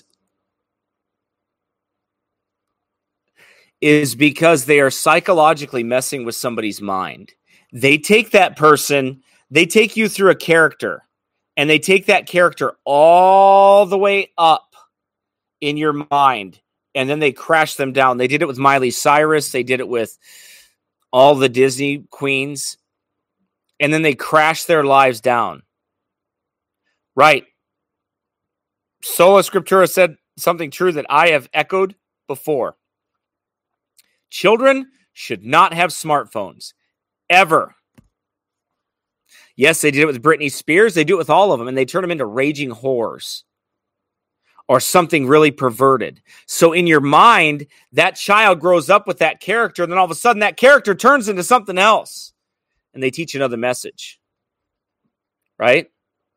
is because they are psychologically messing with somebody's mind. They take that person, they take you through a character, and they take that character all the way up in your mind, and then they crash them down. They did it with Miley Cyrus. They did it with all the Disney queens, and then they crash their lives down. Right. Sola Scriptura said something true that I have echoed before. Children should not have smartphones. Ever. Yes, they did it with Britney Spears. They do it with all of them, and they turn them into raging whores or something really perverted. So in your mind, that child grows up with that character, and then all of a sudden that character turns into something else, and they teach another message. Right?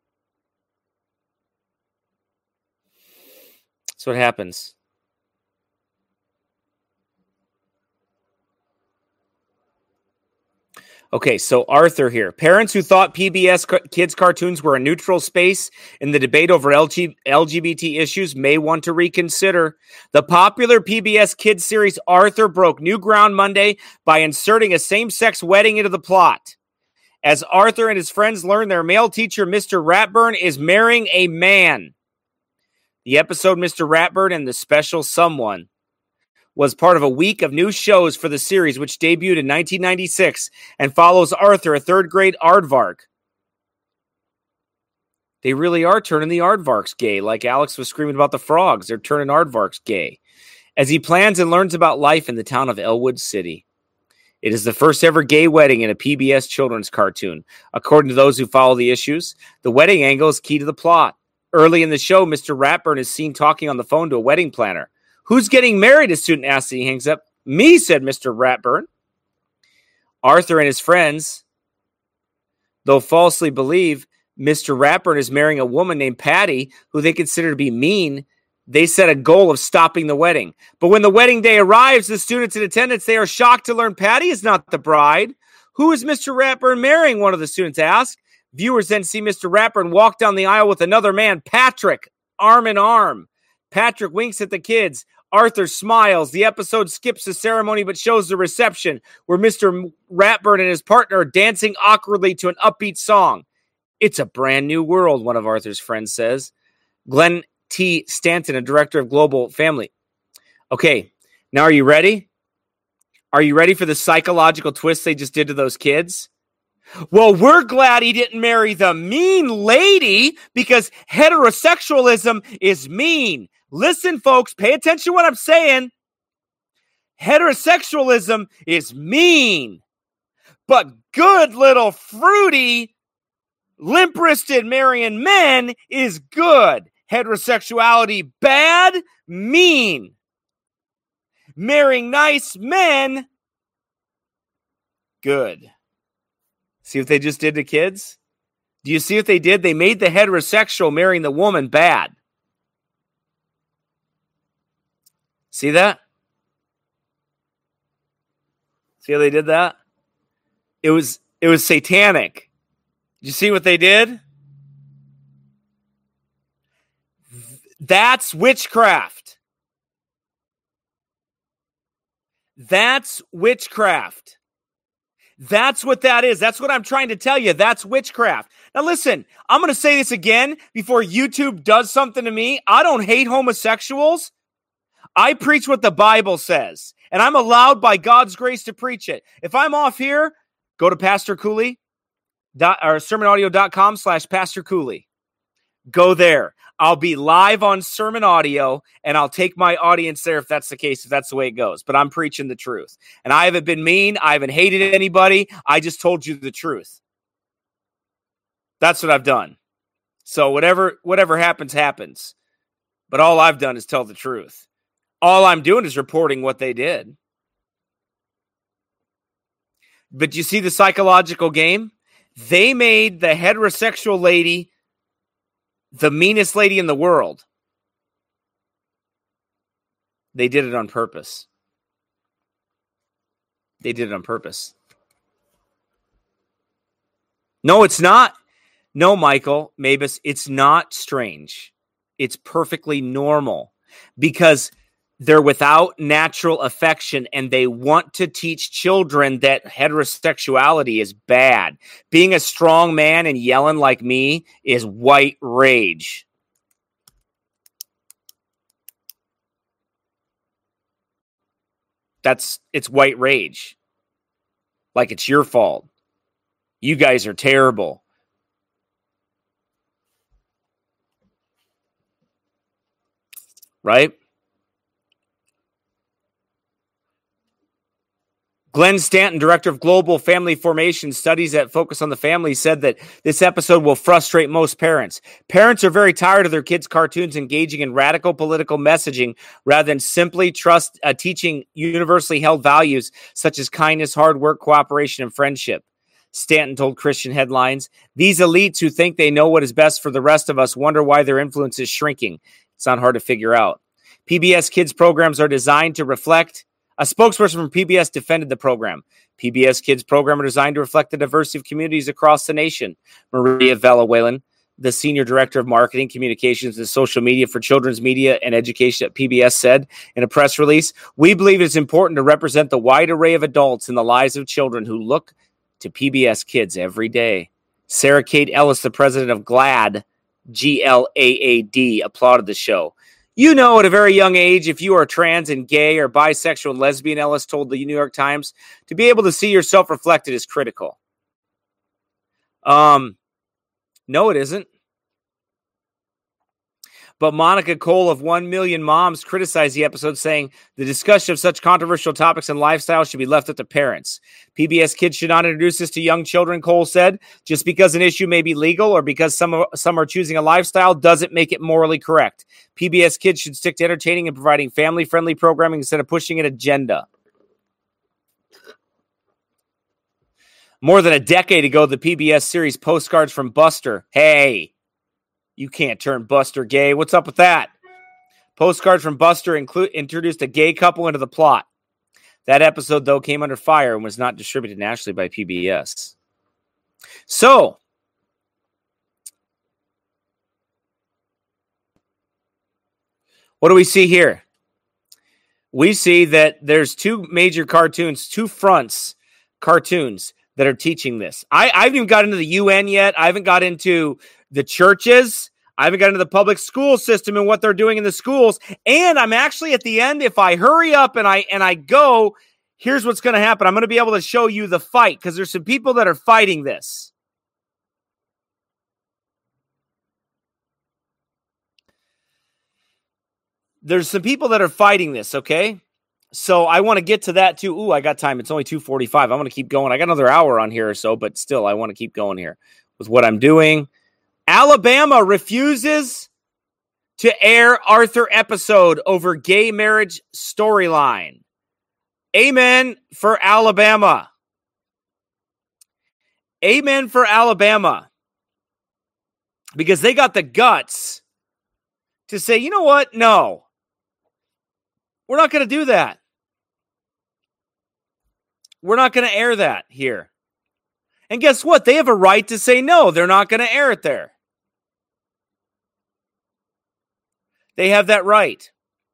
That's what happens. Okay, so Arthur here. Parents who thought P B S ca- kids cartoons were a neutral space in the debate over L G- L G B T issues may want to reconsider. The popular P B S kids series Arthur broke new ground Monday by inserting a same-sex wedding into the plot. As Arthur and his friends learn their male teacher, Mister Ratburn, is marrying a man. The episode Mister Ratburn and the Special Someone was part of a week of new shows for the series, which debuted in nineteen ninety-six and follows Arthur, a third-grade aardvark. They really are turning the aardvarks gay, like Alex was screaming about the frogs. They're turning aardvarks gay. As he plans and learns about life in the town of Elwood City. It is the first ever gay wedding in a P B S children's cartoon. According to those who follow the issues, the wedding angle is key to the plot. Early in the show, Mister Ratburn is seen talking on the phone to a wedding planner. Who's getting married? A student asks, and he hangs up. Me, said Mister Ratburn. Arthur and his friends, though falsely believe Mister Ratburn is marrying a woman named Patty, who they consider to be mean, they set a goal of stopping the wedding. But when the wedding day arrives, the students in attendance, they are shocked to learn Patty is not the bride. Who is Mister Ratburn marrying? One of the students asked. Viewers then see Mister Ratburn walk down the aisle with another man, Patrick, arm in arm. Patrick winks at the kids. Arthur smiles. The episode skips the ceremony but shows the reception, where Mister Ratburn and his partner are dancing awkwardly to an upbeat song. It's a brand new world, one of Arthur's friends says. Glenn T. Stanton, a director of Global Family. Okay, now are you ready? Are you ready for the psychological twist they just did to those kids? Well, we're glad he didn't marry the mean lady because heterosexualism is mean. Listen, folks, pay attention to what I'm saying. Heterosexualism is mean. But good little fruity, limp-wristed marrying men is good. Heterosexuality, bad, mean. Marrying nice men, good. See what they just did to kids? Do you see what they did? They made the heterosexual marrying the woman bad. See that? See how they did that? It was it was satanic. Did you see what they did? That's witchcraft. That's witchcraft. That's what that is. That's what I'm trying to tell you. That's witchcraft. Now listen, I'm going to say this again before YouTube does something to me. I don't hate homosexuals. I preach what the Bible says, and I'm allowed by God's grace to preach it. If I'm off here, go to Pastor Cooley dot, or sermon audio dot com slash Pastor Cooley. Go there. I'll be live on Sermon Audio, and I'll take my audience there if that's the case, if that's the way it goes. But I'm preaching the truth. And I haven't been mean. I haven't hated anybody. I just told you the truth. That's what I've done. So whatever whatever happens, happens. But all I've done is tell the truth. All I'm doing is reporting what they did. But you see the psychological game? They made the heterosexual lady the meanest lady in the world. They did it on purpose. They did it on purpose. No, it's not. No, Michael Mabus, it's not strange. It's perfectly normal because they're without natural affection and they want to teach children that heterosexuality is bad. Being a strong man and yelling like me is white rage. That's, it's white rage. Like it's your fault. You guys are terrible. Right? Glenn Stanton, director of Global Family Formation Studies that focus on the family, said that this episode will frustrate most parents. Parents are very tired of their kids' cartoons engaging in radical political messaging rather than simply trust uh, teaching universally held values such as kindness, hard work, cooperation, and friendship. Stanton told Christian Headlines, "These elites who think they know what is best for the rest of us wonder why their influence is shrinking. It's not hard to figure out. P B S Kids programs are designed to reflect." A spokesperson from P B S defended the program. P B S Kids program are designed to reflect the diversity of communities across the nation. Maria Vela Whalen, the senior director of marketing, communications, and social media for children's media and education at P B S, said in a press release, "We believe it's important to represent the wide array of adults in the lives of children who look to P B S Kids every day." Sarah Kate Ellis, the president of GLAAD, G L A A D, applauded the show. "You know, at a very young age, if you are trans and gay or bisexual and lesbian," Ellis told the New York Times, "to be able to see yourself reflected is critical." Um, no, it isn't. But Monica Cole of one million Moms criticized the episode, saying the discussion of such controversial topics and lifestyles should be left up to parents. P B S Kids should not introduce this to young children, Cole said. Just because an issue may be legal or because some are, some are choosing a lifestyle doesn't make it morally correct. P B S Kids should stick to entertaining and providing family-friendly programming instead of pushing an agenda. More than a decade ago, the P B S series Postcards from Buster. Hey, you can't turn Buster gay. What's up with that? Postcards from Buster include, introduced a gay couple into the plot. That episode, though, came under fire and was not distributed nationally by P B S. So, what do we see here? we see that there's two major cartoons, two fronts cartoons that are teaching this. I, I haven't even got into the U N yet. I haven't got into the churches. I haven't got into the public school system and what they're doing in the schools. And I'm actually at the end. If I hurry up and I and I go, here's what's going to happen. I'm going to be able to show you the fight because there's some people that are fighting this. There's some people that are fighting this, okay? So I want to get to that too. Ooh, I got time. It's only two forty-five. I'm going to keep going. I got another hour on here or so, but still, I want to keep going here with what I'm doing. Alabama refuses to air Arthur episode over gay marriage storyline. Amen for Alabama. Amen for Alabama. Because they got the guts to say, you know what? No. We're not going to do that. We're not going to air that here. And guess what? They have a right to say no. They're not going to air it there. They have that right.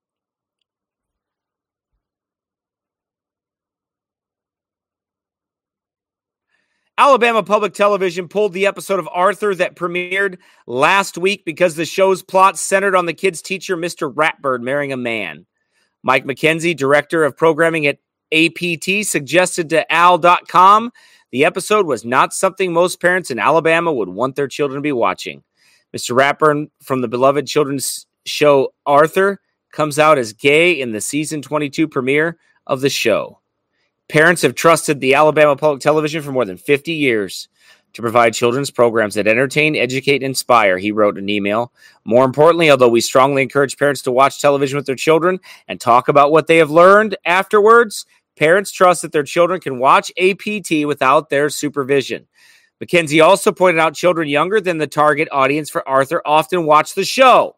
Alabama Public Television pulled the episode of Arthur that premiered last week because the show's plot centered on the kid's teacher, Mister Ratbird, marrying a man. Mike McKenzie, director of programming at A P T, suggested to Al dot com the episode was not something most parents in Alabama would want their children to be watching. Mister Ratburn from the beloved children's show Arthur comes out as gay in the season twenty-two premiere of the show. Parents have trusted the Alabama Public Television for more than fifty years to provide children's programs that entertain, educate, and inspire, he wrote in an email. More importantly, although we strongly encourage parents to watch television with their children and talk about what they have learned afterwards, parents trust that their children can watch A P T without their supervision. McKenzie also pointed out children younger than the target audience for Arthur often watch the show.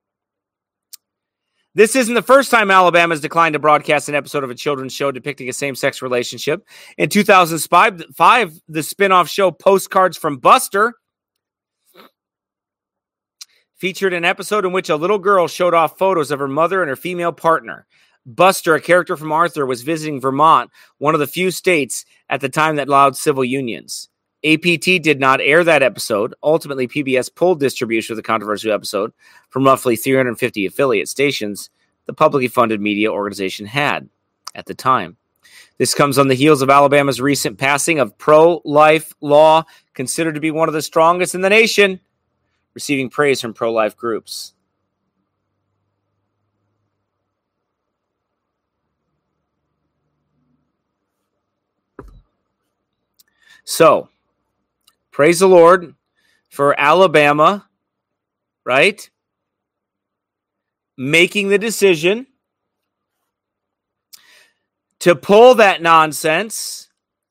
This isn't the first time Alabama has declined to broadcast an episode of a children's show depicting a same-sex relationship. In two thousand five, the spin-off show Postcards from Buster featured an episode in which a little girl showed off photos of her mother and her female partner. Buster, a character from Arthur, was visiting Vermont, one of the few states at the time that allowed civil unions. A P T did not air that episode. Ultimately, P B S pulled distribution of the controversial episode from roughly three hundred fifty affiliate stations the publicly funded media organization had at the time. This comes on the heels of Alabama's recent passing of pro-life law, considered to be one of the strongest in the nation, receiving praise from pro-life groups. So, praise the Lord for Alabama, right? Making the decision to pull that nonsense,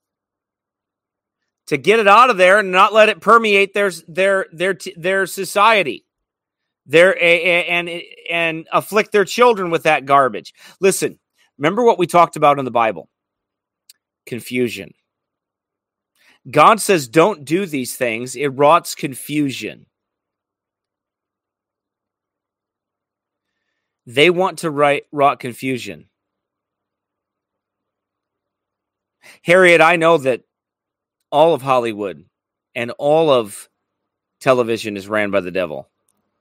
to get it out of there and not let it permeate their their their their society, their and and afflict their children with that garbage. Listen, remember what we talked about in the Bible? Confusion. God says, don't do these things. It wroughts confusion. They want to write, wrought confusion. Harriet, I know that all of Hollywood and all of television is ran by the devil.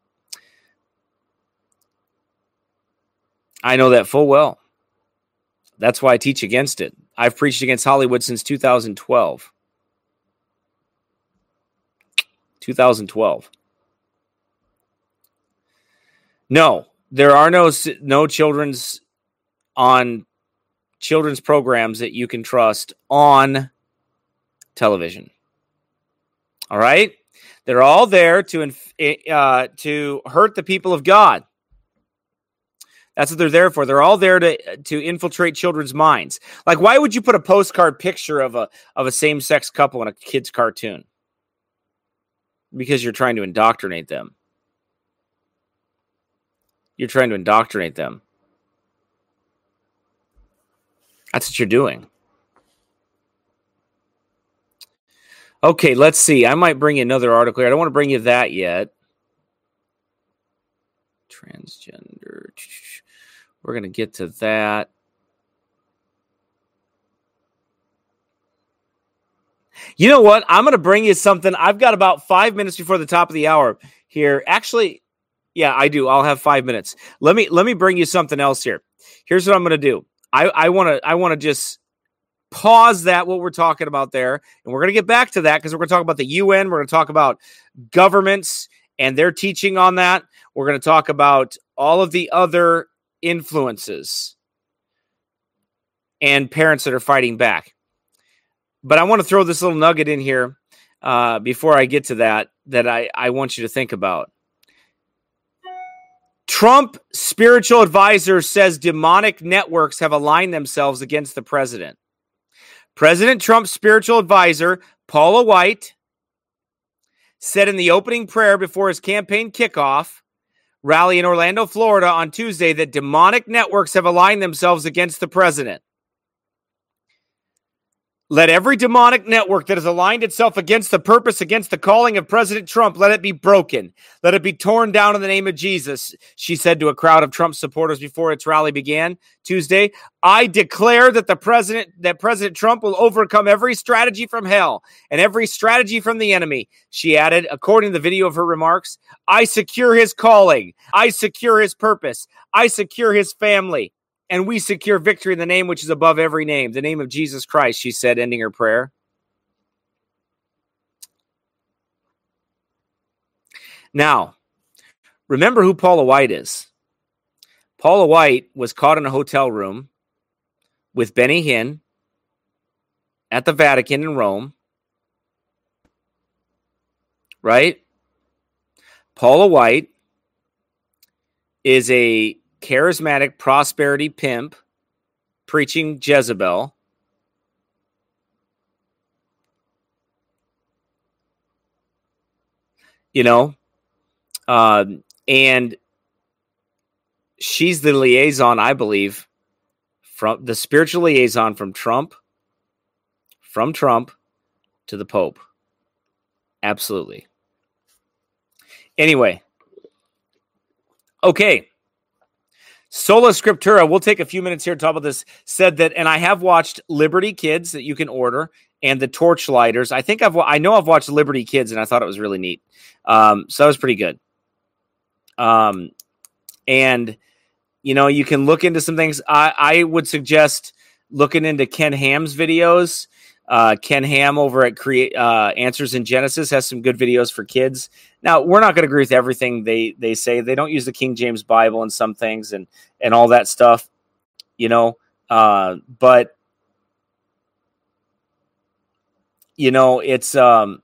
I know that full well. That's why I teach against it. I've preached against Hollywood since two thousand twelve. two thousand twelve. No, there are no no children's on children's programs that you can trust on television. All right? They're all there to uh, to hurt the people of God. That's what they're there for. They're all there to to infiltrate children's minds. Like, why would you put a postcard picture of a of a same-sex couple in a kid's cartoon? Because you're trying to indoctrinate them. You're trying to indoctrinate them. That's what you're doing. Okay, let's see. I might bring you another article here. I don't want to bring you that yet. Transgender. We're going to get to that. You know what? I'm going to bring you something. I've got about five minutes before the top of the hour here. Actually, yeah, I do. I'll have five minutes. Let me let me bring you something else here. Here's what I'm going to do. I I want to I want to just pause that what we're talking about there, and we're going to get back to that because we're going to talk about the U N. We're going to talk about governments and their teaching on that. We're going to talk about all of the other influences and parents that are fighting back. But I want to throw this little nugget in here uh, before I get to that, that I, I want you to think about. Trump spiritual advisor says demonic networks have aligned themselves against the president. President Trump's spiritual advisor, Paula White, said in the opening prayer before his campaign kickoff rally in Orlando, Florida on Tuesday that demonic networks have aligned themselves against the president. Let every demonic network that has aligned itself against the purpose, against the calling of President Trump, let it be broken. Let it be torn down in the name of Jesus, she said to a crowd of Trump supporters before its rally began Tuesday. I declare that the president, that President Trump will overcome every strategy from hell and every strategy from the enemy, she added, according to the video of her remarks. I secure his calling. I secure his purpose. I secure his family. And we secure victory in the name which is above every name, the name of Jesus Christ, she said, ending her prayer. Now, remember who Paula White is. Paula White was caught in a hotel room with Benny Hinn at the Vatican in Rome. Right? Paula White is a charismatic prosperity pimp preaching Jezebel. You know, uh, and she's the liaison, I believe, from the spiritual liaison from Trump, from Trump to the Pope. Absolutely. Anyway. Okay. Sola Scriptura, we'll take a few minutes here to talk about this, said that, and I have watched Liberty Kids that you can order, and the Torchlighters. I think I've, I know I've watched Liberty Kids, and I thought it was really neat. Um, so that was pretty good. Um, and, you know, you can look into some things. I, I would suggest looking into Ken Ham's videos. Uh, Ken Ham over at Create uh, Answers in Genesis has some good videos for kids. Now, we're not going to agree with everything they, they say. They don't use the King James Bible in some things and, and all that stuff, you know. Uh, but, you know, it's um,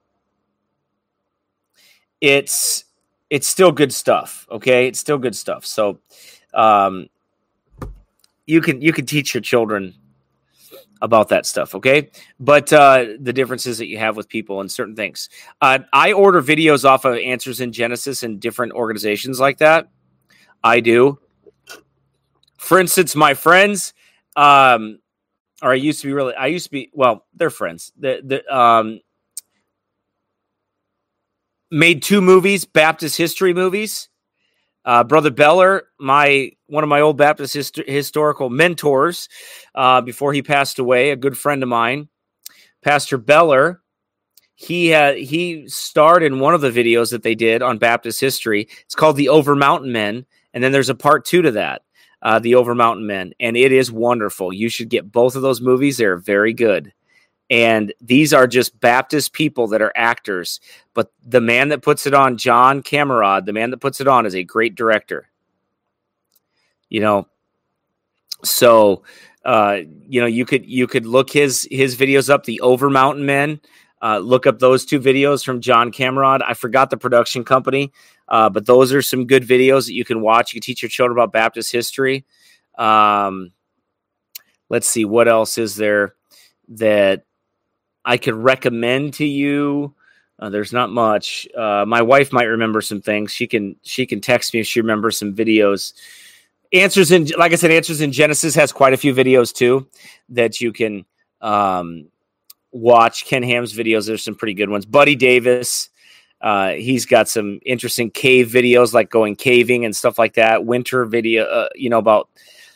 it's it's still good stuff. Okay, it's still good stuff. So, um, you can you can teach your children about that stuff, okay? But uh, the differences that you have with people and certain things. Uh, I order videos off of Answers in Genesis and different organizations like that. I do. For instance, my friends, um, or I used to be really, I used to be, well, they're friends. The, the, um, made two movies, Baptist history movies. Uh, Brother Beller, my one of my old Baptist hist- historical mentors, uh, before he passed away, a good friend of mine, Pastor Beller, he had he starred in one of the videos that they did on Baptist history. It's called The Over Mountain Men, and then there's a part two to that, uh, The Over Mountain Men, and it is wonderful. You should get both of those movies; they're very good. And these are just Baptist people that are actors. But the man that puts it on, John Camerad, the man that puts it on is a great director. You know, so, uh, you know, you could you could look his his videos up, the Over Mountain Men. Uh, look up those two videos from John Camerad. I forgot the production company, uh, but those are some good videos that you can watch. You can teach your children about Baptist history. Um, let's see, what else is there that I could recommend to you. Uh, there's not much. Uh, my wife might remember some things. She can she can text me if she remembers some videos. Answers in, like I said, Answers in Genesis has quite a few videos too that you can um, watch. Ken Ham's videos, there's some pretty good ones. Buddy Davis, uh, he's got some interesting cave videos, like going caving and stuff like that. Winter video, uh, you know, about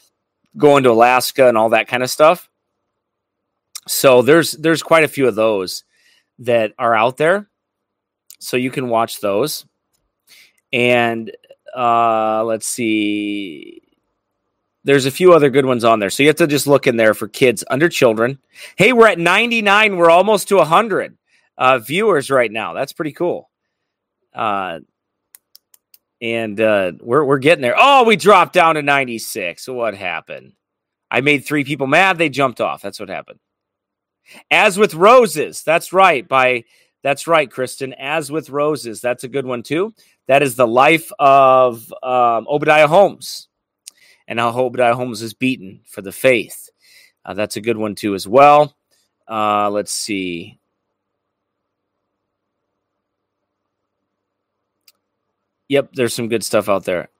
going to Alaska and all that kind of stuff. So there's there's quite a few of those that are out there. So you can watch those. And uh, let's see. There's a few other good ones on there. So you have to just look in there for kids under children. Hey, we're at ninety-nine. We're almost to one hundred uh, viewers right now. That's pretty cool. Uh, and uh, we're we're getting there. Oh, we dropped down to ninety-six. So what happened? I made three people mad. They jumped off. That's what happened. As with Roses. That's right. By that's right, Kristen. As with Roses. That's a good one too. That is the life of um, Obadiah Holmes. And how Obadiah Holmes is beaten for the faith. Uh, that's a good one, too, as well. Uh, let's see. Yep, there's some good stuff out there.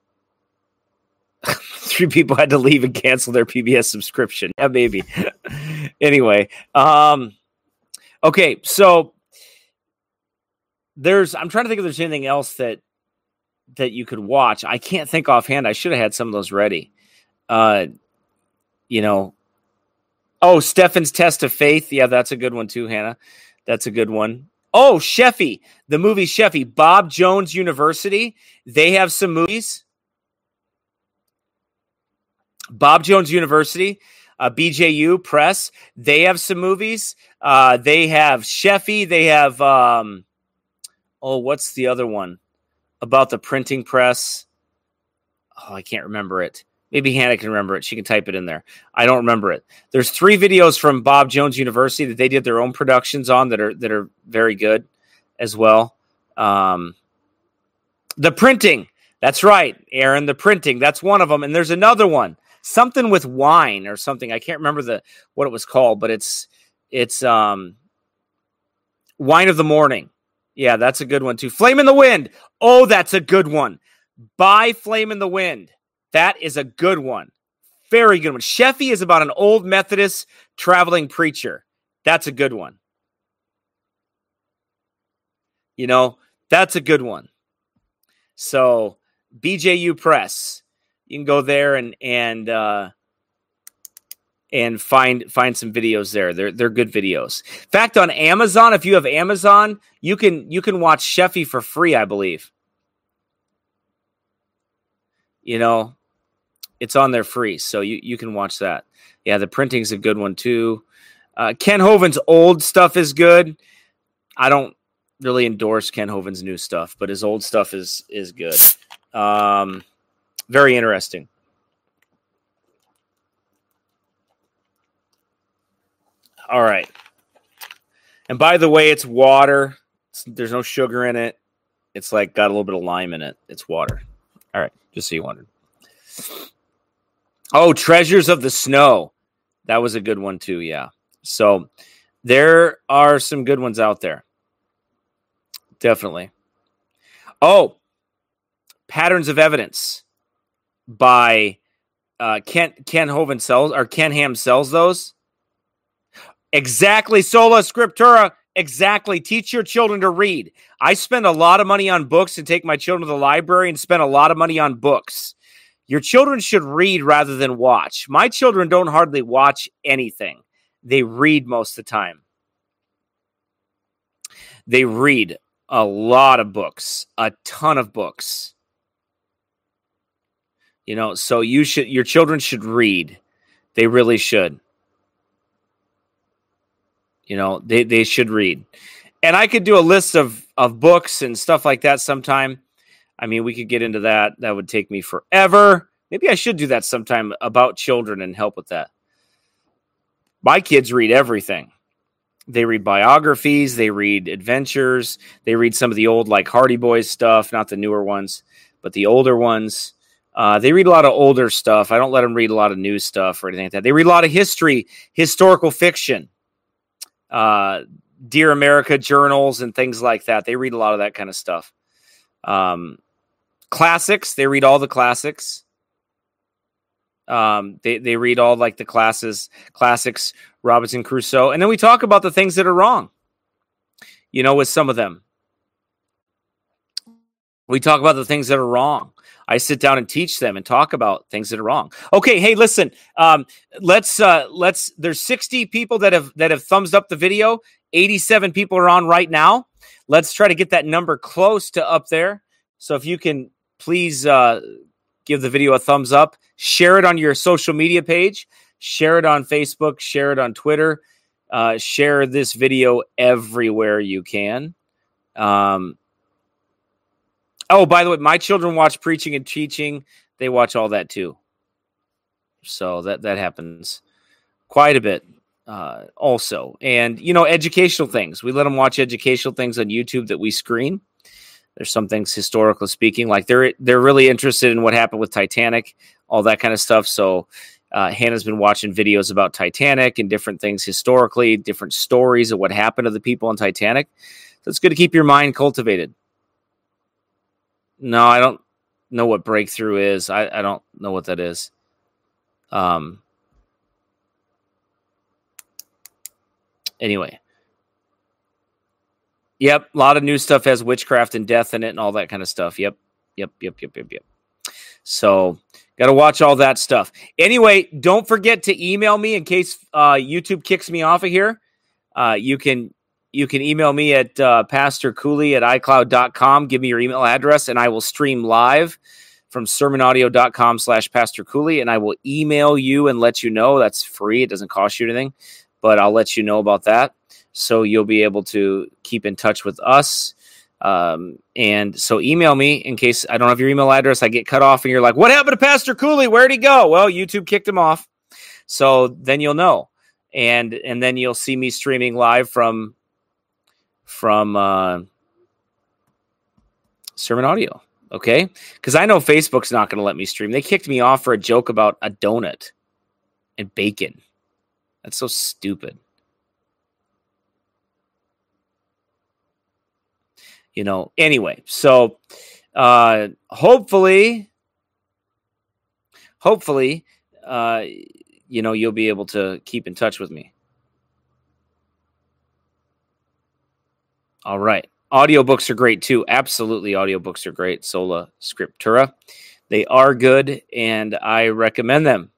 Three people had to leave and cancel their P B S subscription. Yeah, maybe. Anyway. Um, okay, so there's, I'm trying to think if there's anything else that that you could watch. I can't think offhand. I should have had some of those ready. Uh, you know, oh, Stefan's Test of Faith. Yeah, that's a good one too, Hannah. That's a good one. Oh, Sheffy, the movie Sheffy, Bob Jones University. They have some movies. Bob Jones University, uh, B J U Press. They have some movies. Uh, they have Sheffy. They have, um, oh, what's the other one? About the printing press. Oh, I can't remember it. Maybe Hannah can remember it. She can type it in there. I don't remember it. There's three videos from Bob Jones University that they did their own productions on that are that are very good as well. Um, the printing. That's right, Aaron. The printing. That's one of them. And there's another one. Something with wine or something. I can't remember the what it was called, but it's it's um, Wine of the Morning. Yeah, that's a good one too. Flame in the Wind. Oh, that's a good one. Buy Flame in the Wind. That is a good one. Very good one. Sheffy is about an old Methodist traveling preacher. That's a good one. You know, that's a good one. So B J U Press. You can go there and and uh, and find find some videos there. They're they're good videos. In fact, on Amazon, if you have Amazon, you can you can watch Sheffy for free, I believe. You know, it's on there free, so you, you can watch that. Yeah, the printing's a good one too. Uh, Ken Hovind's old stuff is good. I don't really endorse Ken Hovind's new stuff, but his old stuff is is good. Um, very interesting. All right. And by the way, it's water. It's, there's no sugar in it. It's like got a little bit of lime in it. It's water. All right. Just so you wondered. Oh, Treasures of the Snow. That was a good one too. Yeah. So there are some good ones out there. Definitely. Oh, Patterns of Evidence by uh, Ken, Ken Hovind sells, or Ken Ham sells those. Exactly. Sola Scriptura. Exactly. Teach your children to read. I spend a lot of money on books and take my children to the library and spend a lot of money on books. Your children should read rather than watch. My children don't hardly watch anything. They read most of the time. They read a lot of books, a ton of books. You know, so you should, your children should read. They really should. You know, they, they should read. And I could do a list of, of books and stuff like that sometime. I mean, we could get into that. That would take me forever. Maybe I should do that sometime about children and help with that. My kids read everything. They read biographies. They read adventures. They read some of the old, like, Hardy Boys stuff, not the newer ones, but the older ones. Uh, they read a lot of older stuff. I don't let them read a lot of new stuff or anything like that. They read a lot of history, historical fiction. Uh, Dear America journals and things like that. They read a lot of that kind of stuff. Um, classics. They read all the classics. Um, they, they read all like the classes, classics, Robinson Crusoe. And then we talk about the things that are wrong, you know, with some of them. We talk about the things that are wrong. I sit down and teach them and talk about things that are wrong. Okay, hey, listen. Um, let's uh, let's. There's sixty people that have that have thumbs up the video. eighty-seven people are on right now. Let's try to get that number close to up there. So if you can please uh, give the video a thumbs up, share it on your social media page, share it on Facebook, share it on Twitter, uh, share this video everywhere you can. Um, Oh, by the way, my children watch Preaching and Teaching. They watch all that too. So that, that happens quite a bit uh, also. And, you know, educational things. We let them watch educational things on YouTube that we screen. There's some things, historically speaking, like they're they're really interested in what happened with Titanic, all that kind of stuff. So uh, Hannah's been watching videos about Titanic and different things historically, different stories of what happened to the people on Titanic. So it's good to keep your mind cultivated. No, I don't know what breakthrough is. I, I don't know what that is. Um. Anyway. Yep, a lot of new stuff has witchcraft and death in it and all that kind of stuff. Yep, yep, yep, yep, yep, yep. So, got to watch all that stuff. Anyway, don't forget to email me in case uh, YouTube kicks me off of here. Uh, you can... You can email me at uh, Pastor Cooley at iCloud dot com. Give me your email address, and I will stream live from sermon audio dot com slash Pastor Cooley, and I will email you and let you know. That's free. It doesn't cost you anything, but I'll let you know about that. So you'll be able to keep in touch with us. Um, and so email me in case I don't have your email address. I get cut off, and you're like, what happened to Pastor Cooley? Where'd he go? Well, YouTube kicked him off. So then you'll know. And, and then you'll see me streaming live from... from uh, Sermon Audio, okay? Because I know Facebook's not going to let me stream. They kicked me off for a joke about a donut and bacon. That's so stupid. You know, anyway, so uh, hopefully, hopefully, uh, you know, you'll be able to keep in touch with me. All right. Audiobooks are great too. Absolutely. Audiobooks are great. Sola Scriptura. They are good and I recommend them.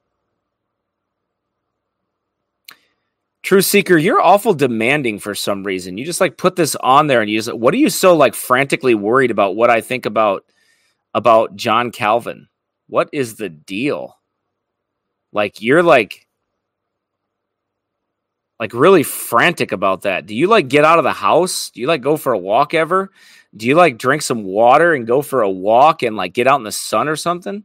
True Seeker, you're awful demanding for some reason. You just like put this on there and you just, what are you so like frantically worried about what I think about, about John Calvin? What is the deal? Like you're like, Like really frantic about that. Do you like get out of the house? Do you like go for a walk ever? Do you like drink some water and go for a walk and like get out in the sun or something?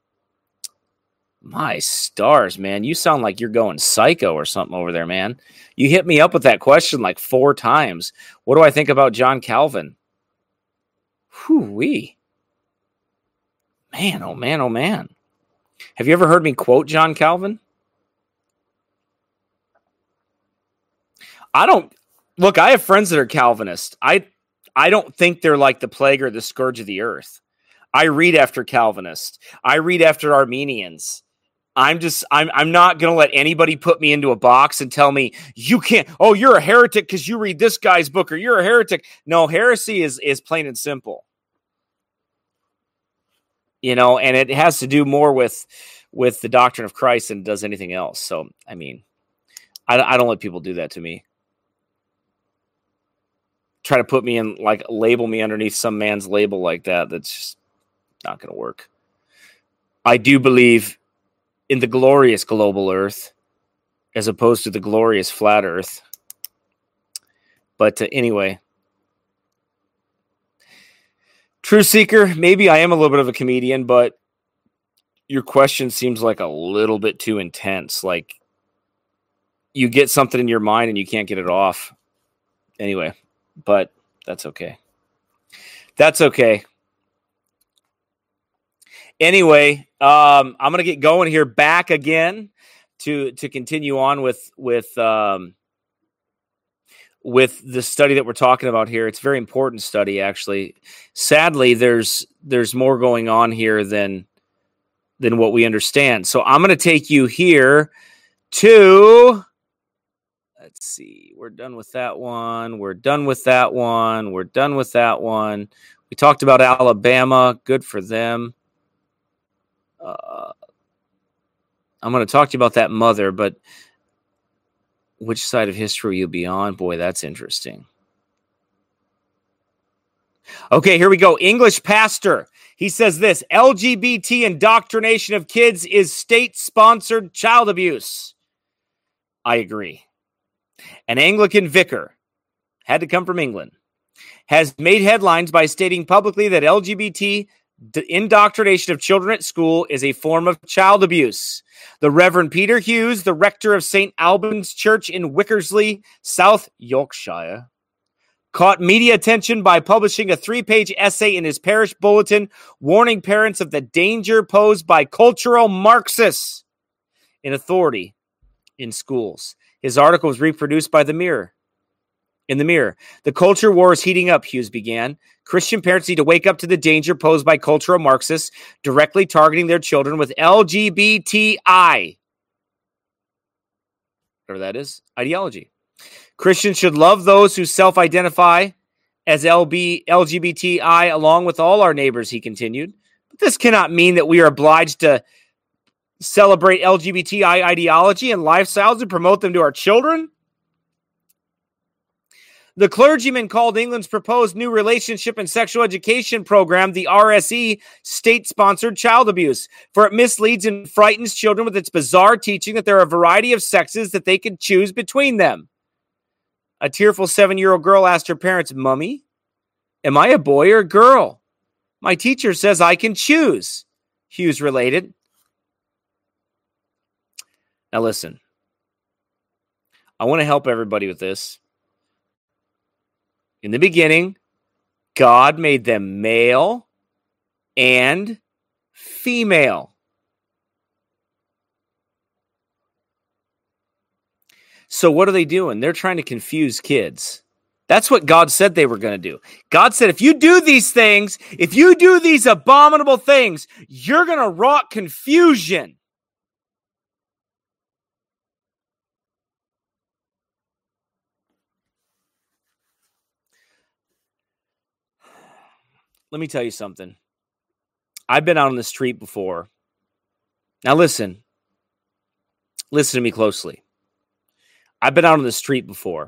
My stars, man. You sound like you're going psycho or something over there, man. You hit me up with that question like four times. What do I think about John Calvin? Whew-wee. Man, oh man, oh man. Have you ever heard me quote John Calvin? I don't look, I have friends that are Calvinist. I I don't think they're like the plague or the scourge of the earth. I read after Calvinists. I read after Armenians. I'm just I'm I'm not going to let anybody put me into a box and tell me you can't. Oh, you're a heretic because you read this guy's book, or you're a heretic. No, heresy is is plain and simple. You know, and it has to do more with with the doctrine of Christ than it does anything else. So, I mean, I, I don't let people do that to me. Try to put me in, like, label me underneath some man's label like that. That's just not going to work. I do believe in the glorious global earth as opposed to the glorious flat earth. But uh, anyway, True Seeker, maybe I am a little bit of a comedian, but your question seems like a little bit too intense. Like you get something in your mind and you can't get it off. Anyway. But that's okay. That's okay. Anyway, um, I'm gonna get going here. Back again to to continue on with with um, with the study that we're talking about here. It's a very important study, actually. Sadly, there's there's more going on here than than what we understand. So I'm gonna take you here to. Let's see. We're done with that one. We're done with that one. We're done with that one. We talked about Alabama. Good for them. Uh, I'm going to talk to you about that mother, but which side of history will you be on? Boy, that's interesting. Okay, here we go. English pastor. He says this: L G B T indoctrination of kids is state-sponsored child abuse. I agree. An Anglican vicar, had to come from England, has made headlines by stating publicly that L G B T indoctrination of children at school is a form of child abuse. The Reverend Peter Hughes, the rector of Saint Albans Church in Wickersley, South Yorkshire, caught media attention by publishing a three-page essay in his parish bulletin warning parents of the danger posed by cultural Marxists in authority in schools. His article was reproduced by The Mirror. In The Mirror, the culture war is heating up, Hughes began. Christian parents need to wake up to the danger posed by cultural Marxists directly targeting their children with L G B T I. Whatever that is, ideology. Christians should love those who self-identify as L G B T I along with all our neighbors, he continued. But this cannot mean that we are obliged to celebrate L G B T I ideology and lifestyles and promote them to our children. The clergyman called England's proposed new relationship and sexual education program, the R S E, state-sponsored child abuse, for it misleads and frightens children with its bizarre teaching that there are a variety of sexes that they can choose between them. A tearful seven-year-old girl asked her parents, "Mummy, am I a boy or a girl? My teacher says I can choose," Hughes related. Now listen, I want to help everybody with this. In the beginning, God made them male and female. So what are they doing? They're trying to confuse kids. That's what God said they were going to do. God said, if you do these things, if you do these abominable things, you're going to wrought confusion. Let me tell you something. I've been out on the street before. Now listen. Listen to me closely. I've been out on the street before.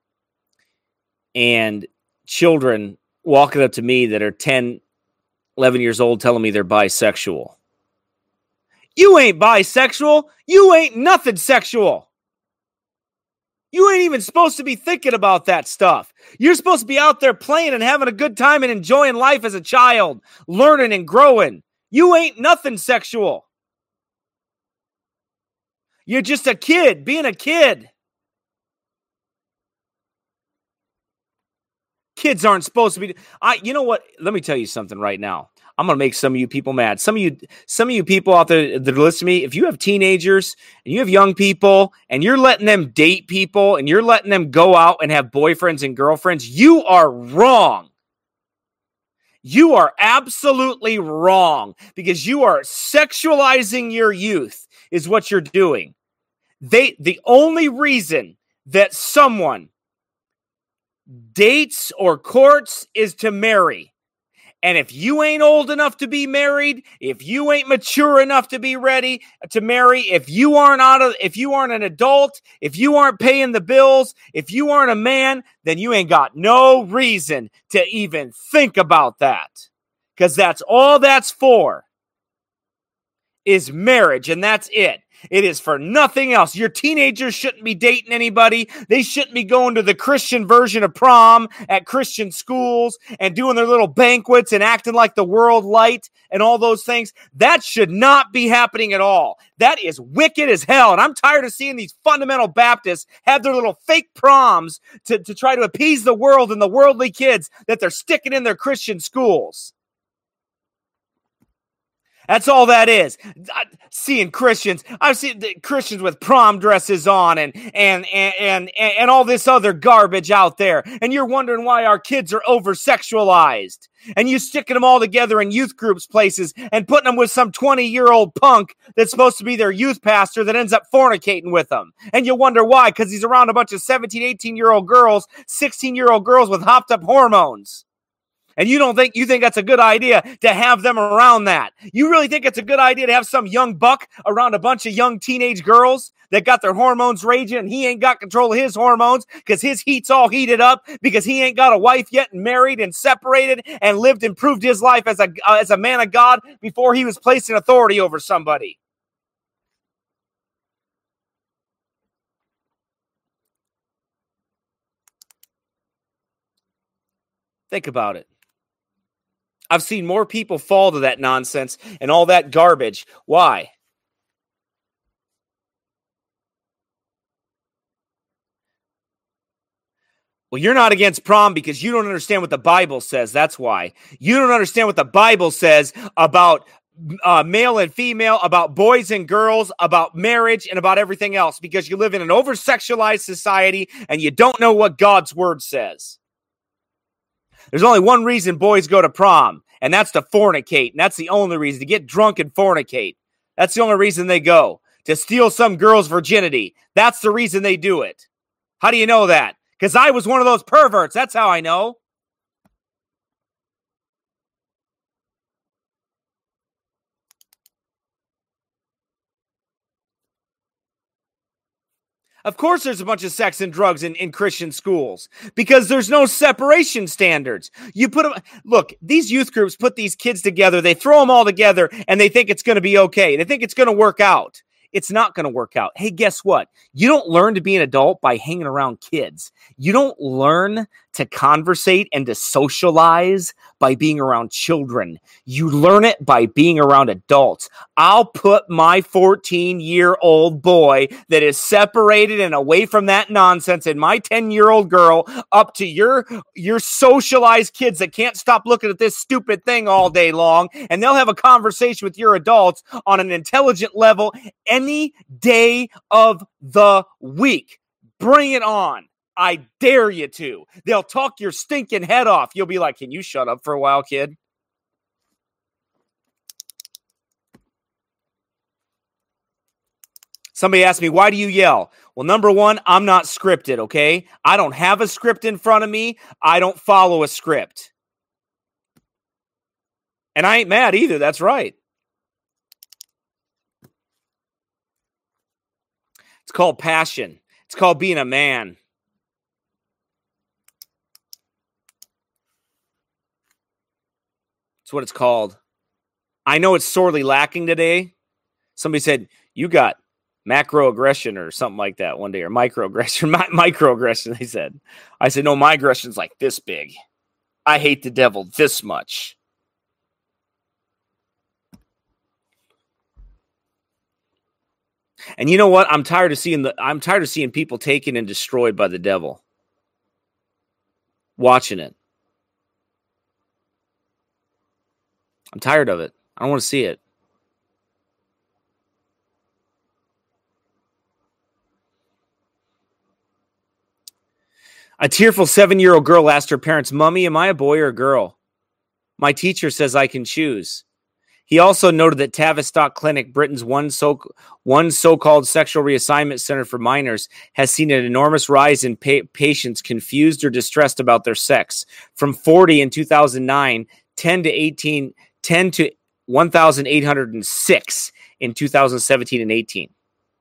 And children walking up to me that are ten, eleven years old telling me they're bisexual. You ain't bisexual. You ain't nothing sexual. You ain't even supposed to be thinking about that stuff. You're supposed to be out there playing and having a good time and enjoying life as a child, learning and growing. You ain't nothing sexual. You're just a kid, being a kid. Kids aren't supposed to be. I. You know what? Let me tell you something right now. I'm going to make some of you people mad. Some of you, some of you people out there that listen to me, if you have teenagers and you have young people and you're letting them date people and you're letting them go out and have boyfriends and girlfriends, you are wrong. You are absolutely wrong because you are sexualizing your youth is what you're doing. They, the only reason that someone dates or courts is to marry. And if you ain't old enough to be married, if you ain't mature enough to be ready to marry, if you aren't out of, if you aren't an adult, if you aren't paying the bills, if you aren't a man, then you ain't got no reason to even think about that. Because that's all that's for is marriage, and that's it. It is for nothing else. Your teenagers shouldn't be dating anybody. They shouldn't be going to the Christian version of prom at Christian schools and doing their little banquets and acting like the world light and all those things. That should not be happening at all. That is wicked as hell. And I'm tired of seeing these fundamental Baptists have their little fake proms to, to try to appease the world and the worldly kids that they're sticking in their Christian schools. That's all that is. Seeing Christians, I've seen Christians with prom dresses on and, and and and and all this other garbage out there. And you're wondering why our kids are over-sexualized. And you sticking them all together in youth groups places and putting them with some twenty-year-old punk that's supposed to be their youth pastor that ends up fornicating with them. And you wonder why, because he's around a bunch of seventeen, eighteen-year-old girls, sixteen-year-old girls with hopped-up hormones. And you don't think you think that's a good idea to have them around that. You really think it's a good idea to have some young buck around a bunch of young teenage girls that got their hormones raging and he ain't got control of his hormones because his heat's all heated up because he ain't got a wife yet and married and separated and lived and proved his life as a, uh, as a man of God before he was placed in authority over somebody. Think about it. I've seen more people fall to that nonsense and all that garbage. Why? Well, you're not against prom because you don't understand what the Bible says. That's why. You don't understand what the Bible says about uh, male and female, about boys and girls, about marriage, and about everything else because you live in an over-sexualized society and you don't know what God's word says. There's only one reason boys go to prom, and that's to fornicate. And that's the only reason, to get drunk and fornicate. That's the only reason they go, to steal some girl's virginity. That's the reason they do it. How do you know that? Because I was one of those perverts. That's how I know. Of course there's a bunch of sex and drugs in, in Christian schools because there's no separation standards. You put them, look, these youth groups put these kids together, they throw them all together, and they think it's going to be okay. They think it's going to work out. It's not going to work out. Hey, guess what? You don't learn to be an adult by hanging around kids. You don't learn to conversate and to socialize by being around children. You learn it by being around adults. I'll put my fourteen-year-old boy that is separated and away from that nonsense and my ten-year-old girl up to your, your socialized kids that can't stop looking at this stupid thing all day long, and they'll have a conversation with your adults on an intelligent level any day of the week. Bring it on. I dare you to. They'll talk your stinking head off. You'll be like, can you shut up for a while, kid? Somebody asked me, why do you yell? Well, number one, I'm not scripted, okay? I don't have a script in front of me. I don't follow a script. And I ain't mad either. That's right. It's called passion. It's called being a man. That's what it's called. I know it's sorely lacking today. Somebody said, you got macroaggression or something like that one day, or microaggression. Mi- microaggression, they said. I said, no, my aggression's like this big. I hate the devil this much. And you know what? I'm tired of seeing the I'm tired of seeing people taken and destroyed by the devil. Watching it. I'm tired of it. I don't want to see it. A tearful seven-year-old girl asked her parents, Mommy, am I a boy or a girl? My teacher says I can choose. He also noted that Tavistock Clinic, Britain's one, so, one so-called sexual reassignment center for minors, has seen an enormous rise in pa- patients confused or distressed about their sex. From forty in two thousand nine, ten to eighteen, ten to one thousand eight hundred six in two thousand seventeen and eighteen.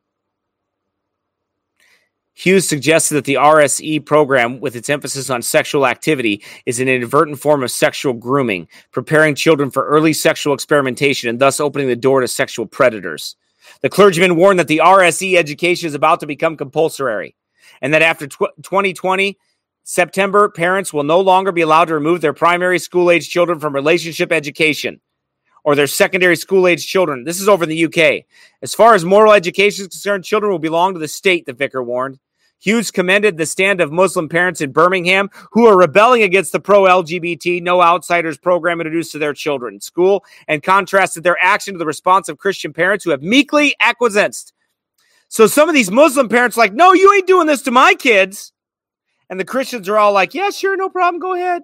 Hughes suggested that the R S E program, with its emphasis on sexual activity, is an inadvertent form of sexual grooming, preparing children for early sexual experimentation and thus opening the door to sexual predators. The clergyman warned that the R S E education is about to become compulsory, and that after tw- twenty twenty, September, parents will no longer be allowed to remove their primary school-age children from relationship education or their secondary school-age children. This is over in the U K. As far as moral education is concerned, children will belong to the state, the vicar warned. Hughes commended the stand of Muslim parents in Birmingham who are rebelling against the pro-L G B T No Outsiders program introduced to their children in school, and contrasted their action to the response of Christian parents who have meekly acquiesced. So some of these Muslim parents are like, no, you ain't doing this to my kids. And the Christians are all like, yeah, sure, no problem, go ahead.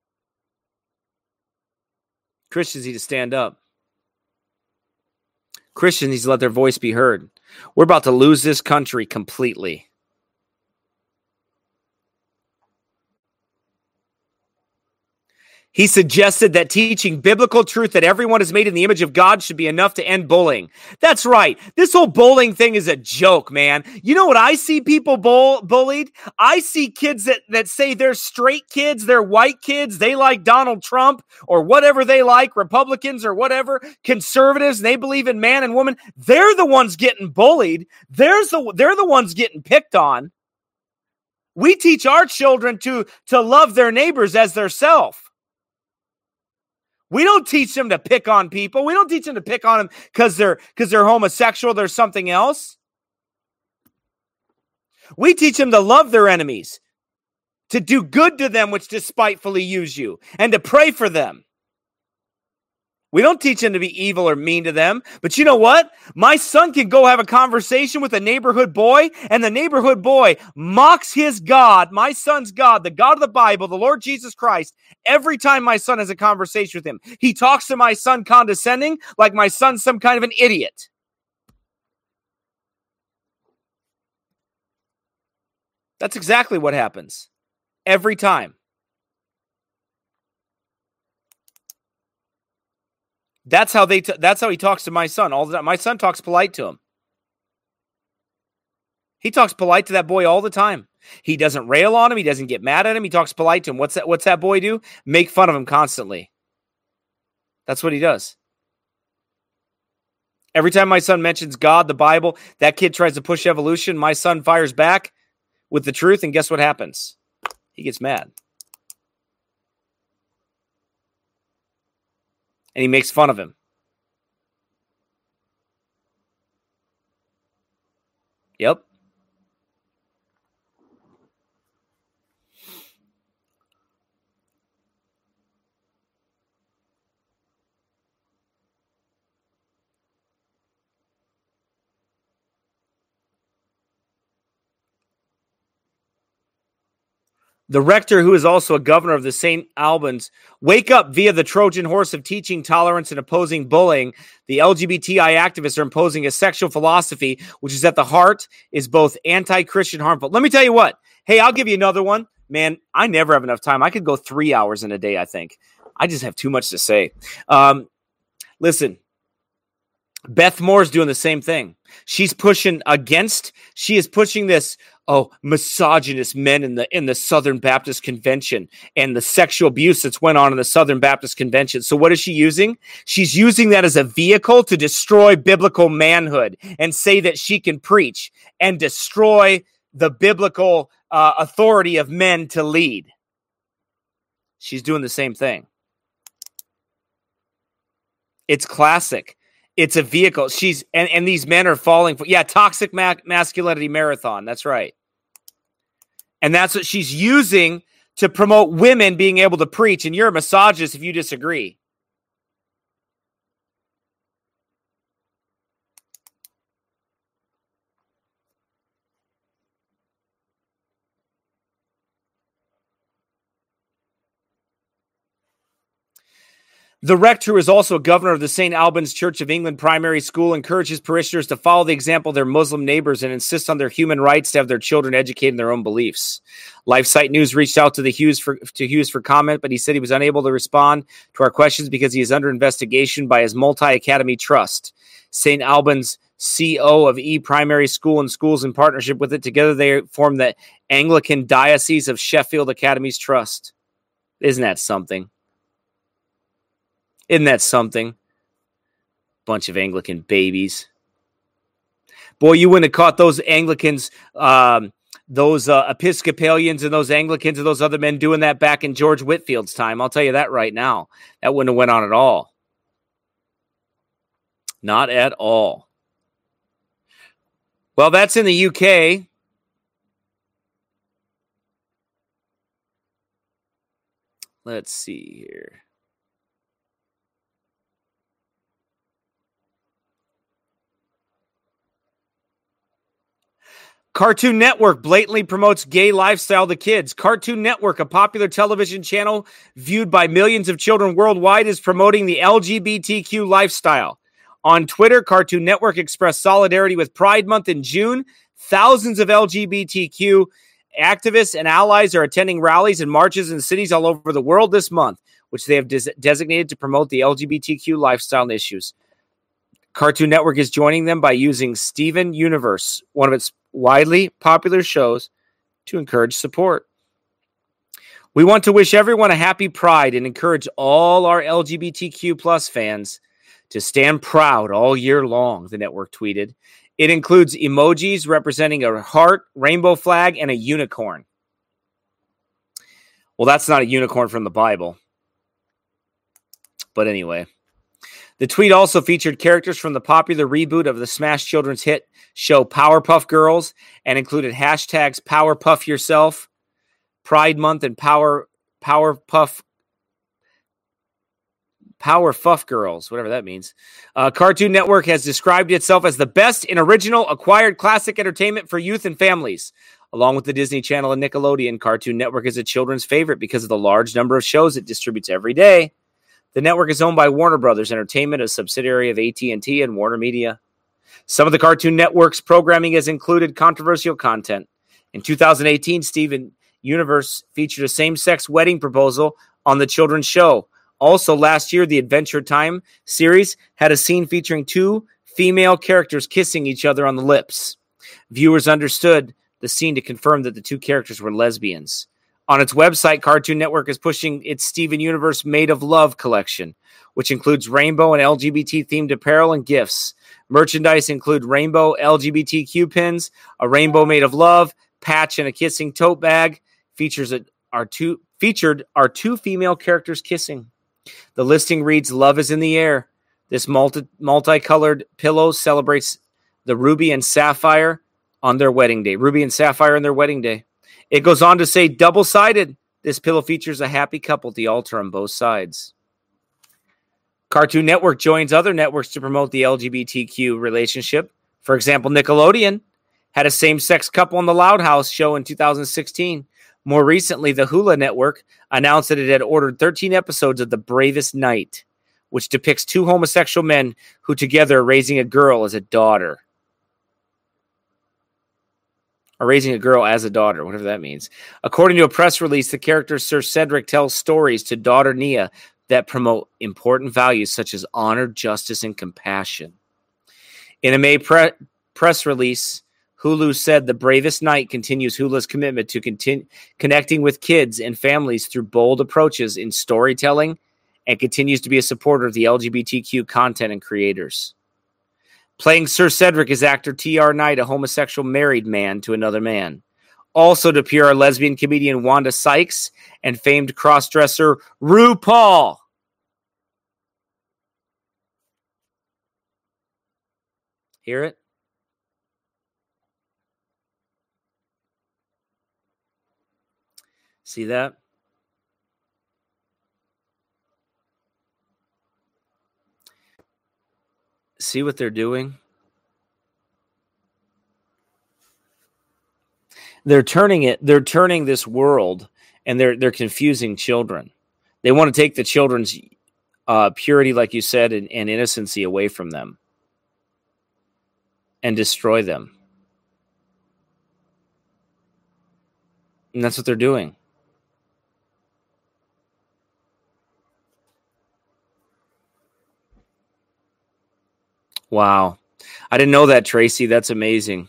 Christians need to stand up. Christians need to let their voice be heard. We're about to lose this country completely. He suggested that teaching biblical truth that everyone is made in the image of God should be enough to end bullying. That's right. This whole bullying thing is a joke, man. You know what I see people bull- bullied? I see kids that, that say they're straight kids, they're white kids, they like Donald Trump or whatever they like, Republicans or whatever, conservatives, and they believe in man and woman. They're the ones getting bullied. There's the, they're the ones getting picked on. We teach our children to, to love their neighbors as their self. We don't teach them to pick on people. We don't teach them to pick on them because they're because they're homosexual. There's something else. We teach them to love their enemies, to do good to them which despitefully use you, and to pray for them. We don't teach them to be evil or mean to them. But you know what? My son can go have a conversation with a neighborhood boy, and the neighborhood boy mocks his God, my son's God, the God of the Bible, the Lord Jesus Christ, every time my son has a conversation with him. He talks to my son condescending, like my son's some kind of an idiot. That's exactly what happens every time. That's how they. T- that's how he talks to my son all the time. My son talks polite to him. He talks polite to that boy all the time. He doesn't rail on him. He doesn't get mad at him. He talks polite to him. What's that? What's that boy do? Make fun of him constantly. That's what he does. Every time my son mentions God, the Bible, that kid tries to push evolution. My son fires back with the truth, and guess what happens? He gets mad. And he makes fun of him. Yep. The rector, who is also a governor of the Saint Albans, wake up via the Trojan horse of teaching tolerance and opposing bullying. The L G B T I activists are imposing a sexual philosophy, which is at the heart, is both anti-Christian, harmful. Let me tell you what. Hey, I'll give you another one. Man, I never have enough time. I could go three hours in a day, I think. I just have too much to say. Um, listen, Beth Moore's doing the same thing. She's pushing against, she is pushing this, oh, misogynist men in the in the Southern Baptist Convention and the sexual abuse that's went on in the Southern Baptist Convention. So what is she using? She's using that as a vehicle to destroy biblical manhood and say that she can preach and destroy the biblical uh, authority of men to lead. She's doing the same thing. It's classic. It's a vehicle. She's and, and these men are falling for, yeah, toxic ma- masculinity marathon. That's right. And that's what she's using to promote women being able to preach. And you're a misogynist if you disagree. The rector, who is also a governor of the Saint Albans Church of England Primary School, encourages parishioners to follow the example of their Muslim neighbors and insist on their human rights to have their children educated in their own beliefs. LifeSite News reached out to the Hughes for to Hughes for comment, but he said he was unable to respond to our questions because he is under investigation by his multi-academy trust. Saint Albans C O of E Primary School and schools in partnership with it. Together they form the Anglican Diocese of Sheffield Academies Trust. Isn't that something? Isn't that something? Bunch of Anglican babies. Boy, you wouldn't have caught those Anglicans, um, those uh, Episcopalians and those Anglicans and those other men doing that back in George Whitfield's time. I'll tell you that right now. That wouldn't have went on at all. Not at all. Well, that's in the U K. Let's see here. Cartoon Network blatantly promotes gay lifestyle to kids. Cartoon Network, a popular television channel viewed by millions of children worldwide, is promoting the L G B T Q lifestyle. On Twitter, Cartoon Network expressed solidarity with Pride Month in June. Thousands of L G B T Q activists and allies are attending rallies and marches in cities all over the world this month, which they have des- designated to promote the L G B T Q lifestyle and issues. Cartoon Network is joining them by using Steven Universe, one of its widely popular shows, to encourage support. We want to wish everyone a happy Pride and encourage all our L G B T Q plus fans to stand proud all year long, the network tweeted. It includes emojis representing a heart, rainbow flag, and a unicorn. Well, that's not a unicorn from the Bible. But anyway. The tweet also featured characters from the popular reboot of the Smash Children's hit show Powerpuff Girls and included hashtags Powerpuff Yourself, Pride Month, and Power Powerpuff Powerpuff Girls, whatever that means. Uh, Cartoon Network has described itself as the best in original acquired classic entertainment for youth and families. Along with the Disney Channel and Nickelodeon, Cartoon Network is a children's favorite because of the large number of shows it distributes every day. The network is owned by Warner Brothers Entertainment, a subsidiary of A T and T and Warner Media. Some of the Cartoon Network's programming has included controversial content. In two thousand eighteen, Steven Universe featured a same-sex wedding proposal on the children's show. Also, last year, the Adventure Time series had a scene featuring two female characters kissing each other on the lips. Viewers understood the scene to confirm that the two characters were lesbians. On its website, Cartoon Network is pushing its Steven Universe Made of Love collection, which includes rainbow and L G B T-themed apparel and gifts. Merchandise include rainbow L G B T Q pins, a rainbow made of love, patch, and a kissing tote bag. Features are two, featured are two female characters kissing. The listing reads, "Love is in the air." This multi, multicolored pillow celebrates the Ruby and Sapphire on their wedding day. Ruby and Sapphire on their wedding day. It goes on to say, double-sided. This pillow features a happy couple at the altar on both sides. Cartoon Network joins other networks to promote the L G B T Q relationship. For example, Nickelodeon had a same-sex couple on the Loud House show in two thousand sixteen. More recently, the Hulu Network announced that it had ordered thirteen episodes of The Bravest Knight, which depicts two homosexual men who together are raising a girl as a daughter. Or raising a girl as a daughter, whatever that means. According to a press release, the character Sir Cedric tells stories to daughter Nia that promote important values such as honor, justice, and compassion. In a May pre- press release, Hulu said The Bravest Knight continues Hulu's commitment to continue connecting with kids and families through bold approaches in storytelling and continues to be a supporter of the L G B T Q content and creators. Playing Sir Cedric is actor T R Knight, a homosexual married man to another man. Also to appear are lesbian comedian Wanda Sykes and famed crossdresser RuPaul. Hear it? See that? See what they're doing? They're turning it, they're turning this world and they're they're confusing children. They want to take the children's uh, purity, like you said, and, and innocency away from them and destroy them. And that's what they're doing. Wow. I didn't know that, Tracy. That's amazing.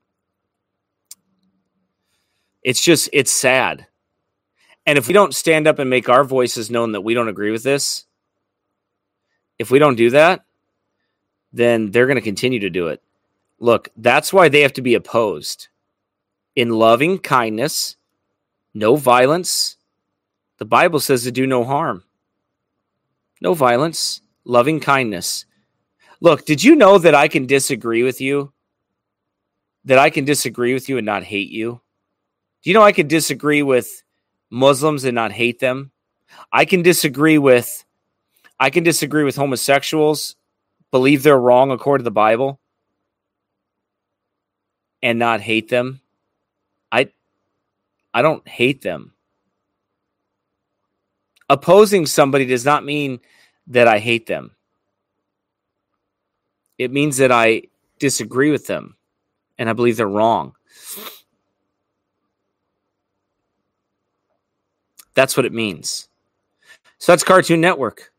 It's just, it's sad. And if we don't stand up and make our voices known that we don't agree with this, if we don't do that, then they're going to continue to do it. Look, that's why they have to be opposed. In loving kindness, no violence. The Bible says to do no harm. No violence, loving kindness. Look, did you know that I can disagree with you? That I can disagree with you and not hate you? Do you know I can disagree with Muslims and not hate them? I can disagree with I can disagree with homosexuals, believe they're wrong according to the Bible, and not hate them. I I don't hate them. Opposing somebody does not mean that I hate them. It means that I disagree with them and I believe they're wrong. That's what it means. So that's Cartoon Network.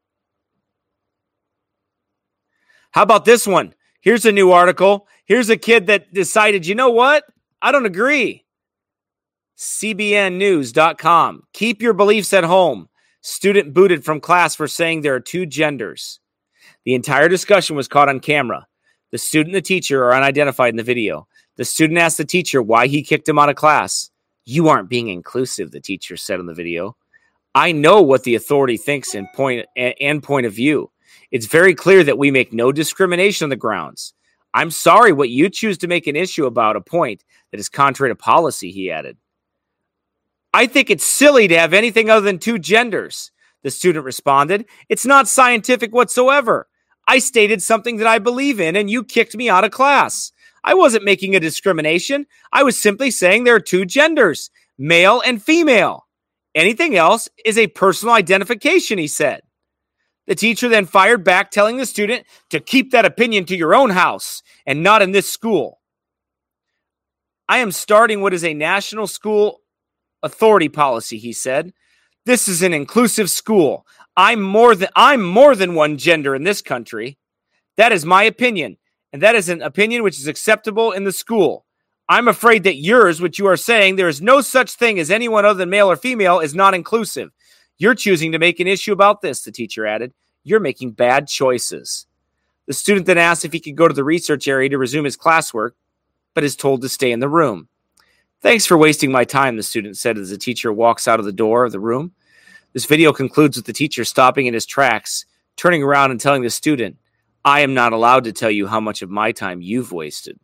How about this one? Here's a new article. Here's a kid that decided, you know what? I don't agree. C B N news dot com. Keep your beliefs at home. Student booted from class for saying there are two genders. The entire discussion was caught on camera. The student and the teacher are unidentified in the video. The student asked the teacher why he kicked him out of class. You aren't being inclusive, the teacher said in the video. I know what the authority thinks and point and point of view. It's very clear that we make no discrimination on the grounds. I'm sorry what you choose to make an issue about a point that is contrary to policy, he added. I think it's silly to have anything other than two genders, the student responded. It's not scientific whatsoever. I stated something that I believe in and you kicked me out of class. I wasn't making a discrimination. I was simply saying there are two genders, male and female. Anything else is a personal identification, he said. The teacher then fired back, telling the student to keep that opinion to your own house and not in this school. I am starting what is a national school authority policy, he said. This is an inclusive school. I'm more than I'm more than one gender in this country. That is my opinion, and that is an opinion which is acceptable in the school. I'm afraid that yours, which you are saying there is no such thing as anyone other than male or female, is not inclusive. You're choosing to make an issue about this, the teacher added. You're making bad choices. The student then asked if he could go to the research area to resume his classwork, but is told to stay in the room. Thanks for wasting my time, the student said as the teacher walks out of the door of the room. This video concludes with the teacher stopping in his tracks, turning around and telling the student, I am not allowed to tell you how much of my time you've wasted.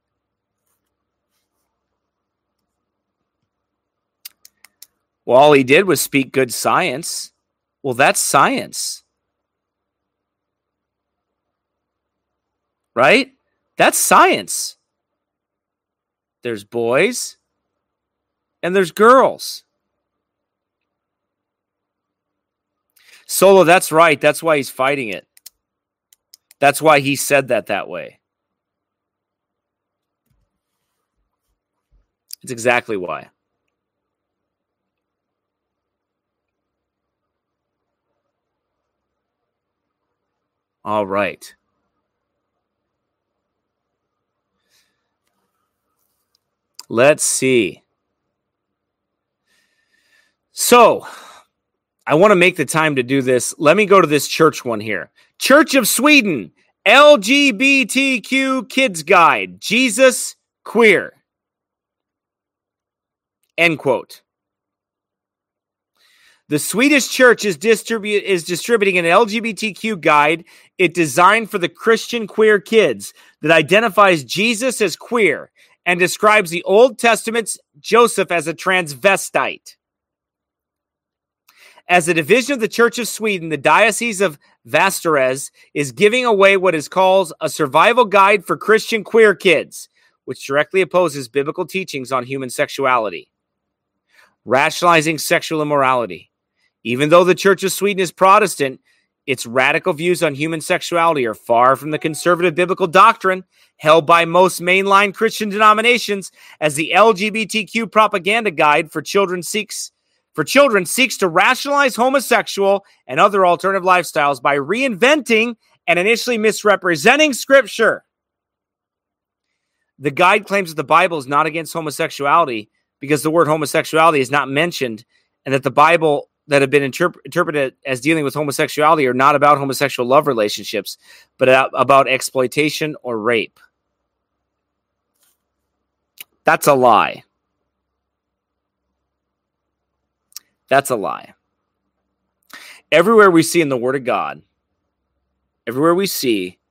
Well, all he did was speak good science. Well, that's science. Right? That's science. There's boys and there's girls. Solo, that's right. That's why he's fighting it. That's why he said that that way. It's exactly why. All right. Let's see. So, I want to make the time to do this. Let me go to this church one here. Church of Sweden, L G B T Q Kids Guide, Jesus Queer. End quote. The Swedish church is, distribu- is distributing an L G B T Q guide it designed for the Christian queer kids that identifies Jesus as queer and describes the Old Testament's Joseph as a transvestite. As a division of the Church of Sweden, the Diocese of Västerås is giving away what is called a survival guide for Christian queer kids, which directly opposes biblical teachings on human sexuality. Rationalizing sexual immorality. Even though the Church of Sweden is Protestant, its radical views on human sexuality are far from the conservative biblical doctrine held by most mainline Christian denominations, as the L G B T Q propaganda guide for children seeks for children seeks to rationalize homosexual and other alternative lifestyles by reinventing and initially misrepresenting Scripture. The guide claims that the Bible is not against homosexuality because the word homosexuality is not mentioned, and that the Bible that have been interp- interpreted as dealing with homosexuality are not about homosexual love relationships, but about exploitation or rape. That's a lie. That's a lie. Everywhere we see in the Word of God, everywhere we see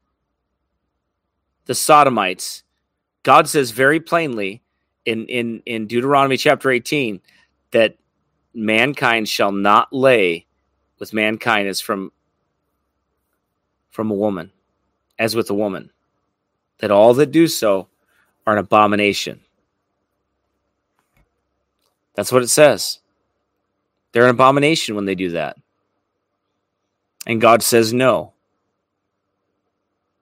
the Sodomites, God says very plainly in, in, in Deuteronomy chapter eighteen that mankind shall not lay with mankind as from, from a woman, as with a woman. That all that do so are an abomination. That's what it says. They're an abomination when they do that. And God says no.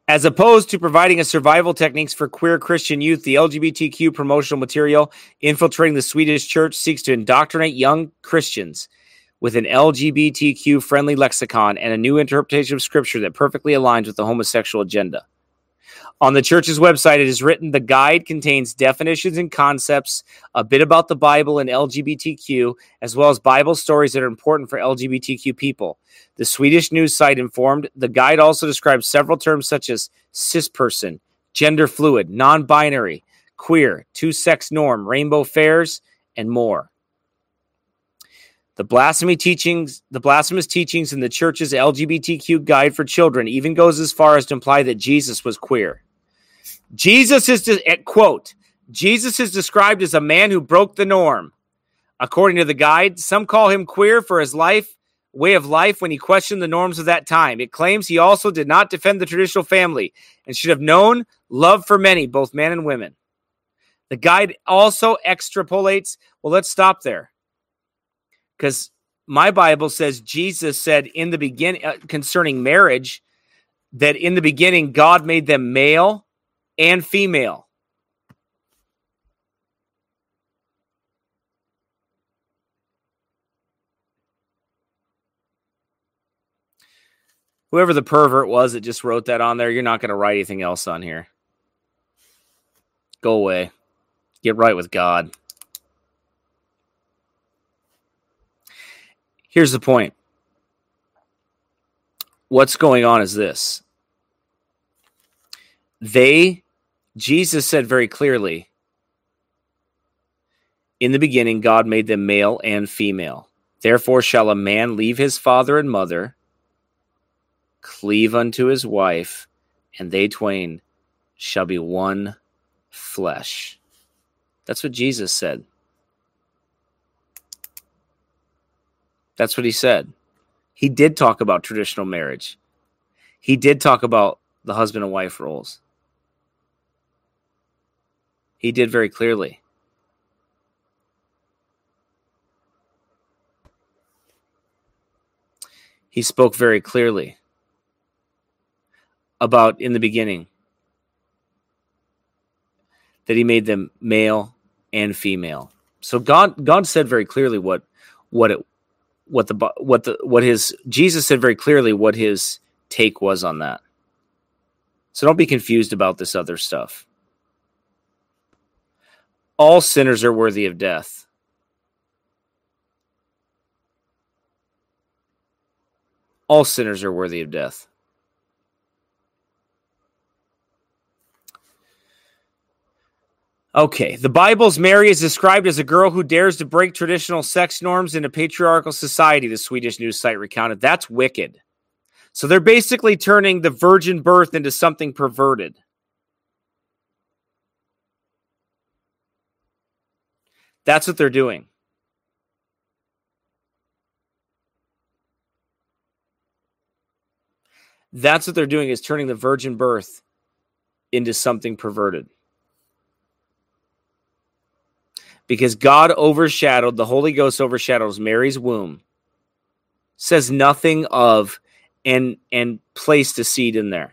As opposed to providing a survival techniques for queer Christian youth, the L G B T Q promotional material infiltrating the Swedish church seeks to indoctrinate young Christians with an L G B T Q-friendly lexicon and a new interpretation of Scripture that perfectly aligns with the homosexual agenda. On the church's website, it is written, the guide contains definitions and concepts, a bit about the Bible and L G B T Q, as well as Bible stories that are important for L G B T Q people. The Swedish news site informed, the guide also describes several terms such as cisperson, gender fluid, non-binary, queer, two-sex norm, rainbow fairs, and more. The blasphemy teachings, the blasphemous teachings in the church's L G B T Q guide for children even goes as far as to imply that Jesus was queer. Jesus is, de- quote, Jesus is described as a man who broke the norm. According to the guide, some call him queer for his life, way of life when he questioned the norms of that time. It claims he also did not defend the traditional family and should have known love for many, both men and women. The guide also extrapolates, well, let's stop there. Because my Bible says Jesus said in the beginning uh, concerning marriage that in the beginning God made them male and female. Whoever the pervert was that just wrote that on there, you're not going to write anything else on here. Go away. Get right with God. Here's the point. What's going on is this. They, Jesus said very clearly, in the beginning, God made them male and female. Therefore shall a man leave his father and mother, cleave unto his wife, and they twain shall be one flesh. That's what Jesus said. That's what he said. He did talk about traditional marriage. He did talk about the husband and wife roles. He did very clearly. He spoke very clearly about in the beginning that he made them male and female. So God, God said very clearly what, what it, what the, what the, what his, Jesus said very clearly what his take was on that. So don't be confused about this other stuff. All sinners are worthy of death. All sinners are worthy of death. Okay, the Bible's Mary is described as a girl who dares to break traditional sex norms in a patriarchal society, the Swedish news site recounted. That's wicked. So they're basically turning the virgin birth into something perverted. That's what they're doing. That's what they're doing, is turning the virgin birth into something perverted. Because God overshadowed, the Holy Ghost overshadows Mary's womb. Says nothing of and and placed a seed in there.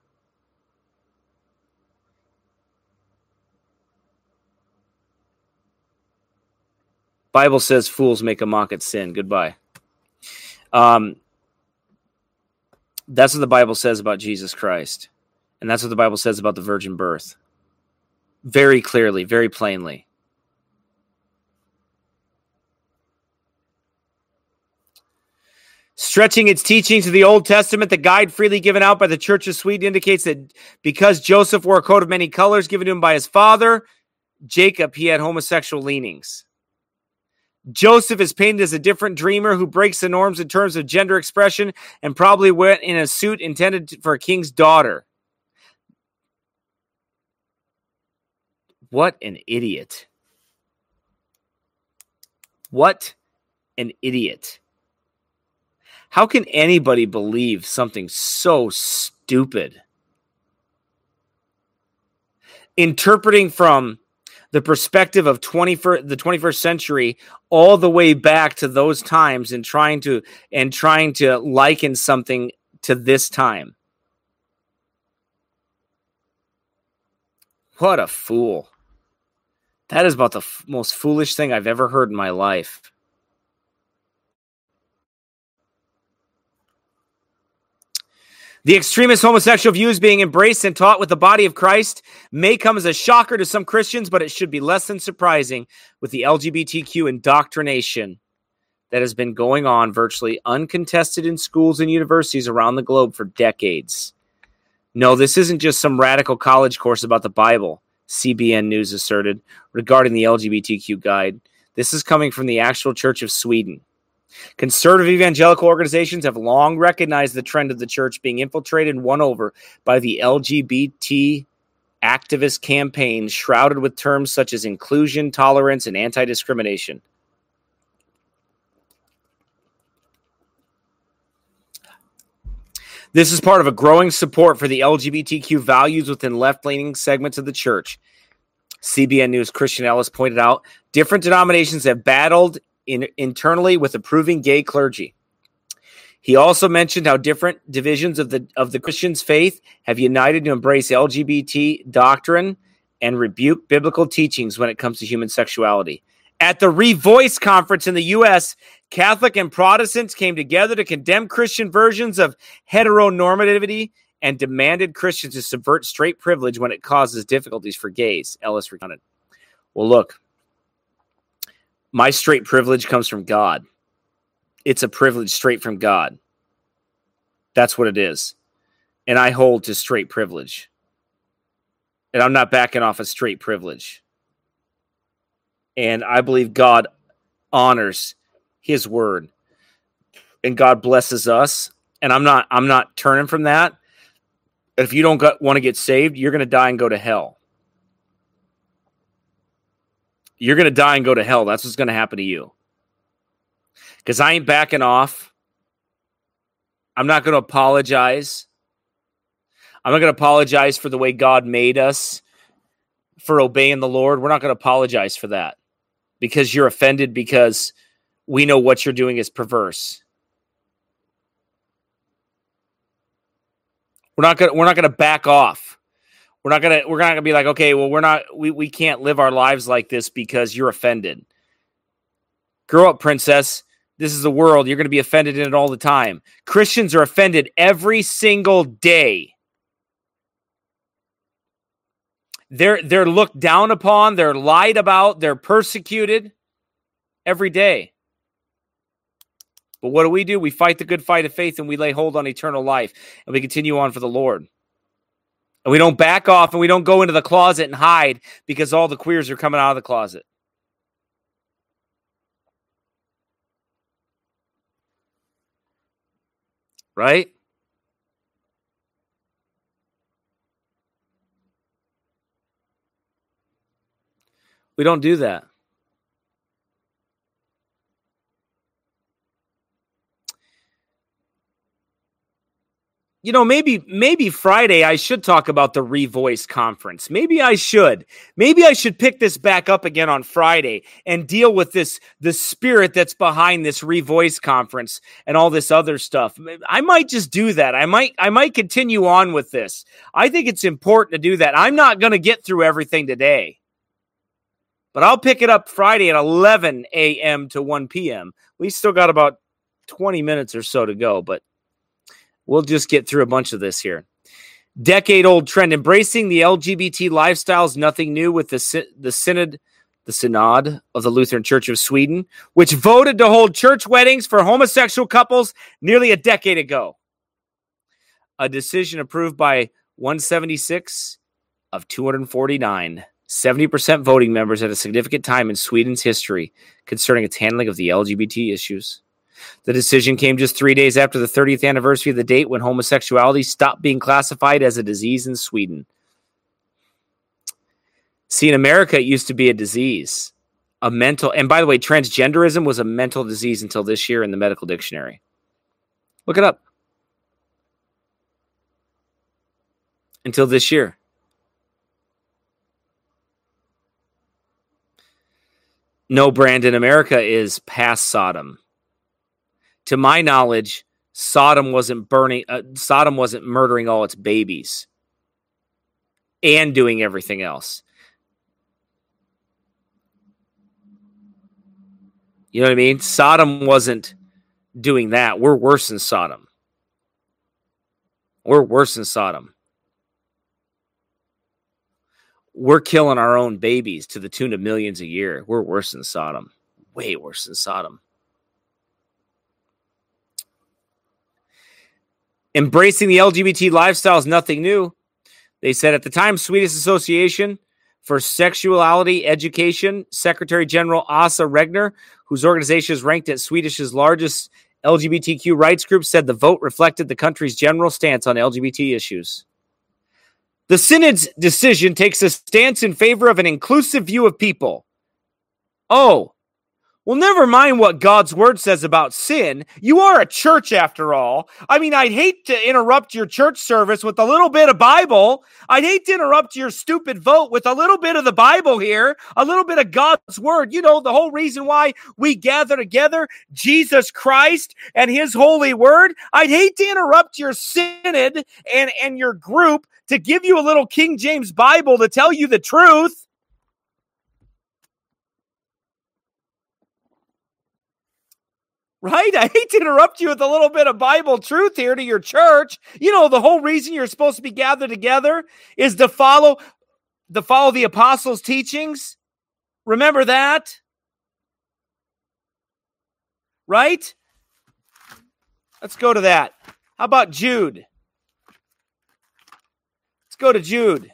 Bible says fools make a mock at sin. Goodbye. Um, that's what the Bible says about Jesus Christ. And that's what the Bible says about the virgin birth. Very clearly, very plainly. Stretching its teaching to the Old Testament, the guide freely given out by the Church of Sweden indicates that because Joseph wore a coat of many colors given to him by his father, Jacob, he had homosexual leanings. Joseph is painted as a different dreamer who breaks the norms in terms of gender expression and probably went in a suit intended for a king's daughter. What an idiot. What an idiot. How can anybody believe something so stupid? Interpreting from the perspective of twenty-first, the twenty-first century all the way back to those times and trying to and trying to liken something to this time. What a fool. That is about the f- most foolish thing I've ever heard in my life. The extremist homosexual views being embraced and taught with the body of Christ may come as a shocker to some Christians, but it should be less than surprising with the L G B T Q indoctrination that has been going on virtually uncontested in schools and universities around the globe for decades. No, this isn't just some radical college course about the Bible, C B N News asserted, regarding the L G B T Q guide. This is coming from the actual Church of Sweden. Conservative evangelical organizations have long recognized the trend of the church being infiltrated and won over by the L G B T activist campaigns shrouded with terms such as inclusion, tolerance, and anti-discrimination. This is part of a growing support for the L G B T Q values within left-leaning segments of the church. C B N News' Christian Ellis pointed out, different denominations have battled in, internally with approving gay clergy. He also mentioned how different divisions of the of the Christian's faith have united to embrace L G B T doctrine and rebuke biblical teachings when it comes to human sexuality. At the Revoice conference in the U S, Catholic and Protestants came together to condemn Christian versions of heteronormativity and demanded Christians to subvert straight privilege when it causes difficulties for gays, Ellis recounted. Well, look, my straight privilege comes from God. It's a privilege straight from God. That's what it is. And I hold to straight privilege. And I'm not backing off of straight privilege. And I believe God honors his word. And God blesses us. And I'm not I'm not turning from that. If you don't got, want to get saved, you're going to die and go to hell. You're going to die and go to hell. That's what's going to happen to you. Because I ain't backing off. I'm not going to apologize. I'm not going to apologize for the way God made us, for obeying the Lord. We're not going to apologize for that. Because you're offended because we know what you're doing is perverse. We're not going we're not going to back off. We're not going to we're not going to be like, okay, well, we're not we we can't live our lives like this because you're offended. Grow up, princess. This is the world. You're going to be offended in it all the time. Christians are offended every single day. They're they're looked down upon, they're lied about, they're persecuted every day. But what do we do? We fight the good fight of faith and we lay hold on eternal life and we continue on for the Lord. And we don't back off and we don't go into the closet and hide because all the queers are coming out of the closet. Right? We don't do that. You know, maybe maybe Friday I should talk about the Revoice conference. Maybe I should. Maybe I should pick this back up again on Friday and deal with this, the spirit that's behind this Revoice conference and all this other stuff. I might just do that. I might I might continue on with this. I think it's important to do that. I'm not going to get through everything today. But I'll pick it up Friday at eleven a.m. to one p.m. We still got about twenty minutes or so to go, but we'll just get through a bunch of this here. Decade-old trend. Embracing the L G B T lifestyle is nothing new with the, the synod, the Synod of the Lutheran Church of Sweden, which voted to hold church weddings for homosexual couples nearly a decade ago. A decision approved by one seventy-six of two hundred forty-nine. seventy percent voting members at a significant time in Sweden's history concerning its handling of the L G B T issues. The decision came just three days after the thirtieth anniversary of the date when homosexuality stopped being classified as a disease in Sweden. See, in America, it used to be a disease, a mental, and by the way, transgenderism was a mental disease until this year in the medical dictionary. Look it up. Until this year. No, Brandon, America is past Sodom. To my knowledge, Sodom wasn't burning. Uh, Sodom wasn't murdering all its babies. and doing everything else. You know what I mean? Sodom wasn't doing that. We're worse than Sodom. We're worse than Sodom. We're killing our own babies to the tune of millions a year. We're worse than Sodom. Way worse than Sodom. Embracing the L G B T lifestyle is nothing new. They said at the time, Swedish Association for Sexuality Education, Secretary General Asa Regner, whose organization is ranked as Swedish's largest L G B T Q rights group, said the vote reflected the country's general stance on L G B T issues. The Synod's decision takes a stance in favor of an inclusive view of people. Oh, well, never mind what God's word says about sin. You are a church after all. I mean, I'd hate to interrupt your church service with a little bit of Bible. I'd hate to interrupt your stupid vote with a little bit of the Bible here, a little bit of God's word. You know, the whole reason why we gather together, Jesus Christ and his holy word. I'd hate to interrupt your synod and, and your group to give you a little King James Bible to tell you the truth. Right? I hate to interrupt you with a little bit of Bible truth here to your church. You know, the whole reason you're supposed to be gathered together is to follow, to follow the apostles' teachings. Remember that? Right? Let's go to that. How about Jude? Let's go to Jude.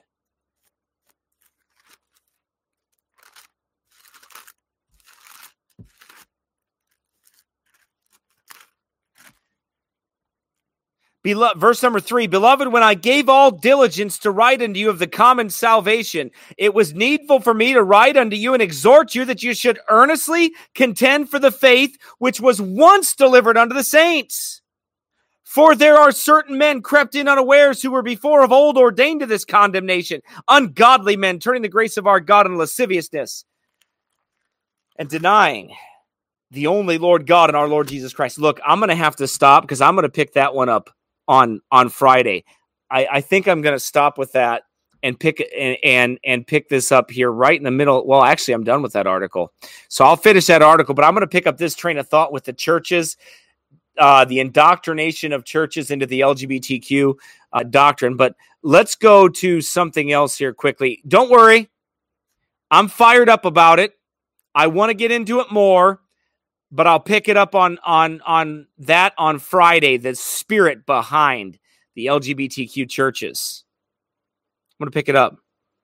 Beloved, verse number three, beloved, when I gave all diligence to write unto you of the common salvation, it was needful for me to write unto you and exhort you that you should earnestly contend for the faith which was once delivered unto the saints. For there are certain men crept in unawares who were before of old ordained to this condemnation, ungodly men turning the grace of our God into lasciviousness and denying the only Lord God and our Lord Jesus Christ. Look, I'm going to have to stop because I'm going to pick that one up on on Friday. I, I think I'm going to stop with that and pick and, and and pick this up here right in the middle. Well, actually, I'm done with that article. So I'll finish that article, but I'm going to pick up this train of thought with the churches, uh, the indoctrination of churches into the L G B T Q uh, doctrine. But let's go to something else here quickly. Don't worry. I'm fired up about it. I want to get into it more. But I'll pick it up on on on that on Friday, the spirit behind the L G B T Q churches. I'm going to pick it up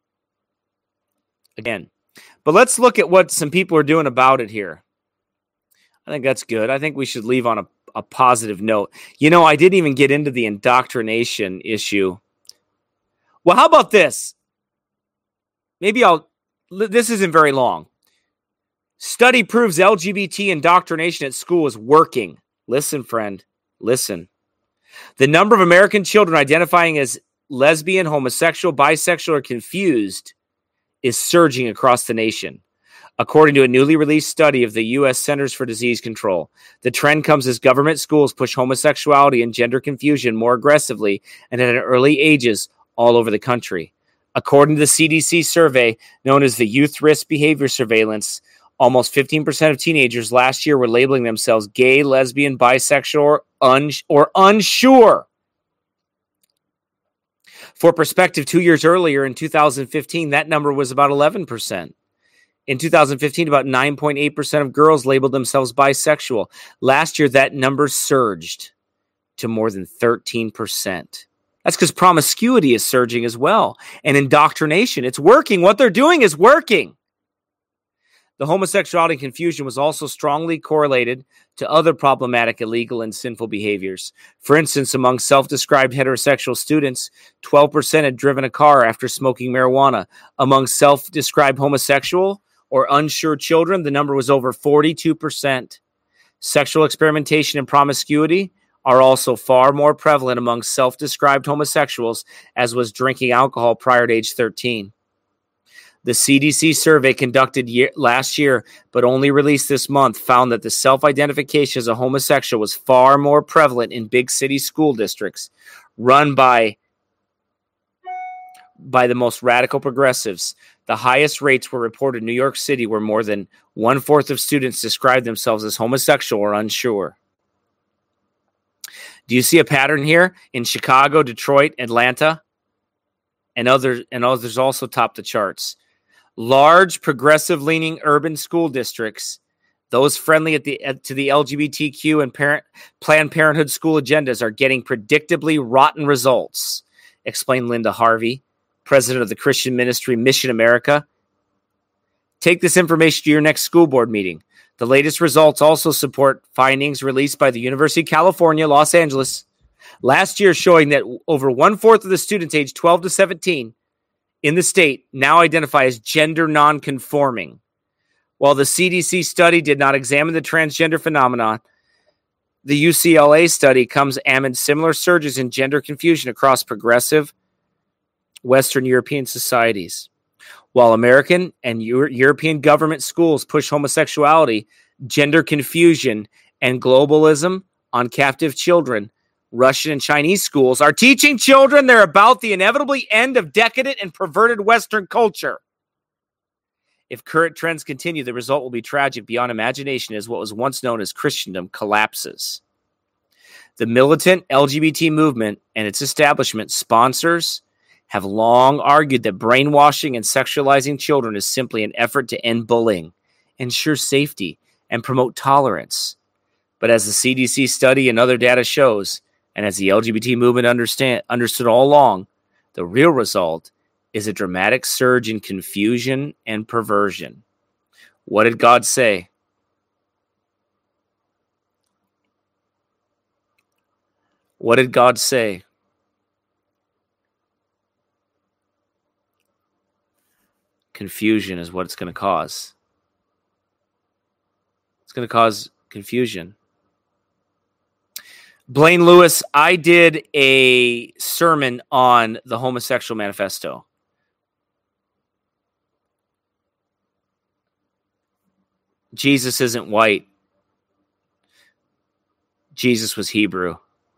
again. But let's look at what some people are doing about it here. I think that's good. I think we should leave on a, a positive note. You know, I didn't even get into the indoctrination issue. Well, how about this? Maybe I'll, this isn't very long. Study proves L G B T indoctrination at school is working. Listen, friend, listen. The number of American children identifying as lesbian, homosexual, bisexual, or confused is surging across the nation. According to a newly released study of the U S Centers for Disease Control, the trend comes as government schools push homosexuality and gender confusion more aggressively and at early ages all over the country. According to the C D C survey known as the Youth Risk Behavior Surveillance, almost fifteen percent of teenagers last year were labeling themselves gay, lesbian, bisexual, or, un- or unsure. For perspective, two years earlier in two thousand fifteen, that number was about eleven percent. In two thousand fifteen, about nine point eight percent of girls labeled themselves bisexual. Last year, that number surged to more than thirteen percent. That's because promiscuity is surging as well. And indoctrination, it's working. What they're doing is working. The homosexuality confusion was also strongly correlated to other problematic, illegal, and sinful behaviors. For instance, among self-described heterosexual students, twelve percent had driven a car after smoking marijuana. Among self-described homosexual or unsure children, the number was over forty-two percent. Sexual experimentation and promiscuity are also far more prevalent among self-described homosexuals, as was drinking alcohol prior to age thirteen. The C D C survey conducted year, last year, but only released this month, found that the self-identification as a homosexual was far more prevalent in big city school districts run by by the most radical progressives. The highest rates were reported in New York City, where more than one-fourth of students described themselves as homosexual or unsure. Do you see a pattern here in Chicago, Detroit, Atlanta, and others? And others also top the charts. Large, progressive-leaning urban school districts, those friendly at the to the L G B T Q and parent, Planned Parenthood school agendas, are getting predictably rotten results, explained Linda Harvey, president of the Christian ministry Mission America. Take this information to your next school board meeting. The latest results also support findings released by the University of California, Los Angeles, last year, showing that over one-fourth of the students aged twelve to seventeen in the state now identify as gender nonconforming. While the C D C study did not examine the transgender phenomenon, the U C L A study comes amid similar surges in gender confusion across progressive Western European societies. While American and Euro- European government schools push homosexuality, gender confusion, and globalism on captive children, Russian and Chinese schools are teaching children they're about the inevitably end of decadent and perverted Western culture. If current trends continue, the result will be tragic beyond imagination as what was once known as Christendom collapses. The militant L G B T movement and its establishment sponsors have long argued that brainwashing and sexualizing children is simply an effort to end bullying, ensure safety, and promote tolerance. But as the C D C study and other data shows, and as the L G B T movement understand, understood all along, the real result is a dramatic surge in confusion and perversion. What did God say? What did God say? Confusion is what it's going to cause. It's going to cause confusion. Blaine Lewis, I did a sermon on the Homosexual Manifesto. Jesus isn't white. Jesus was Hebrew.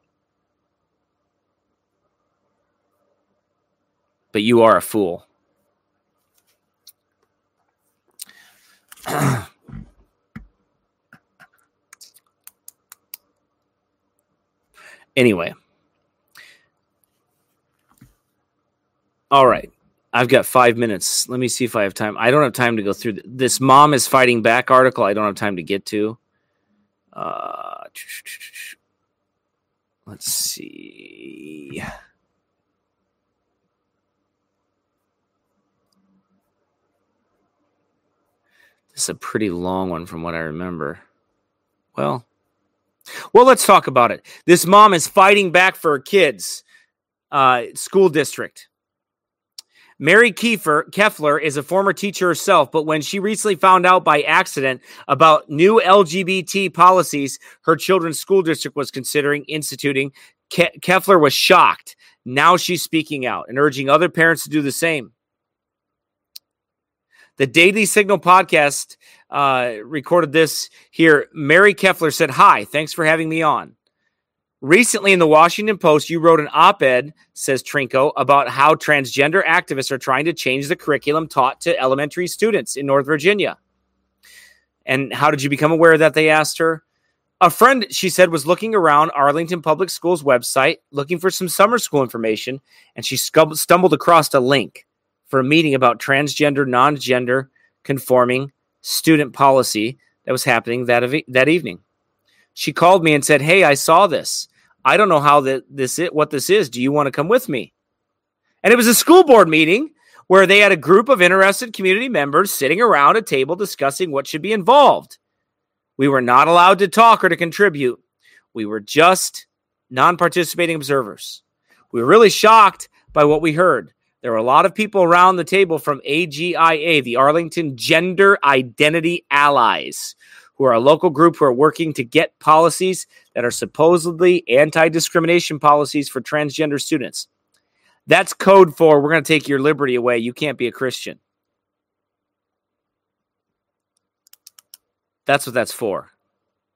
But you are a fool. Anyway. All right. I've got five minutes. Let me see if I have time. I don't have time to go through this Mom is Fighting Back article. I don't have time to get to. Uh, let's see. This is a pretty long one from what I remember. Well, well, let's talk about it. This mom is fighting back for her kids' uh, school district. Mary Kiefer, Keffler is a former teacher herself, but when she recently found out by accident about new L G B T policies her children's school district was considering instituting, Ke- Keffler was shocked. Now she's speaking out and urging other parents to do the same. The Daily Signal podcast uh, recorded this here. Mary Keffler said, "Hi, thanks for having me on. Recently in the Washington Post, you wrote an op-ed," says Trinko, "about how transgender activists are trying to change the curriculum taught to elementary students in North Virginia." And how did you become aware of that, they asked her. A friend, she said, was looking around Arlington Public Schools website looking for some summer school information, and she scub- stumbled across a link for a meeting about transgender, non-gender conforming student policy that was happening that, ev- that evening. She called me and said, "Hey, I saw this. I don't know how the, this is, what this is. Do you want to come with me?" And it was a school board meeting where they had a group of interested community members sitting around a table discussing what should be involved. We were not allowed to talk or to contribute. We were just non-participating observers. We were really shocked by what we heard. There were a lot of people around the table from A G I A, the Arlington Gender Identity Allies, who are a local group who are working to get policies that are supposedly anti-discrimination policies for transgender students. That's code for, we're going to take your liberty away. You can't be a Christian. That's what that's for.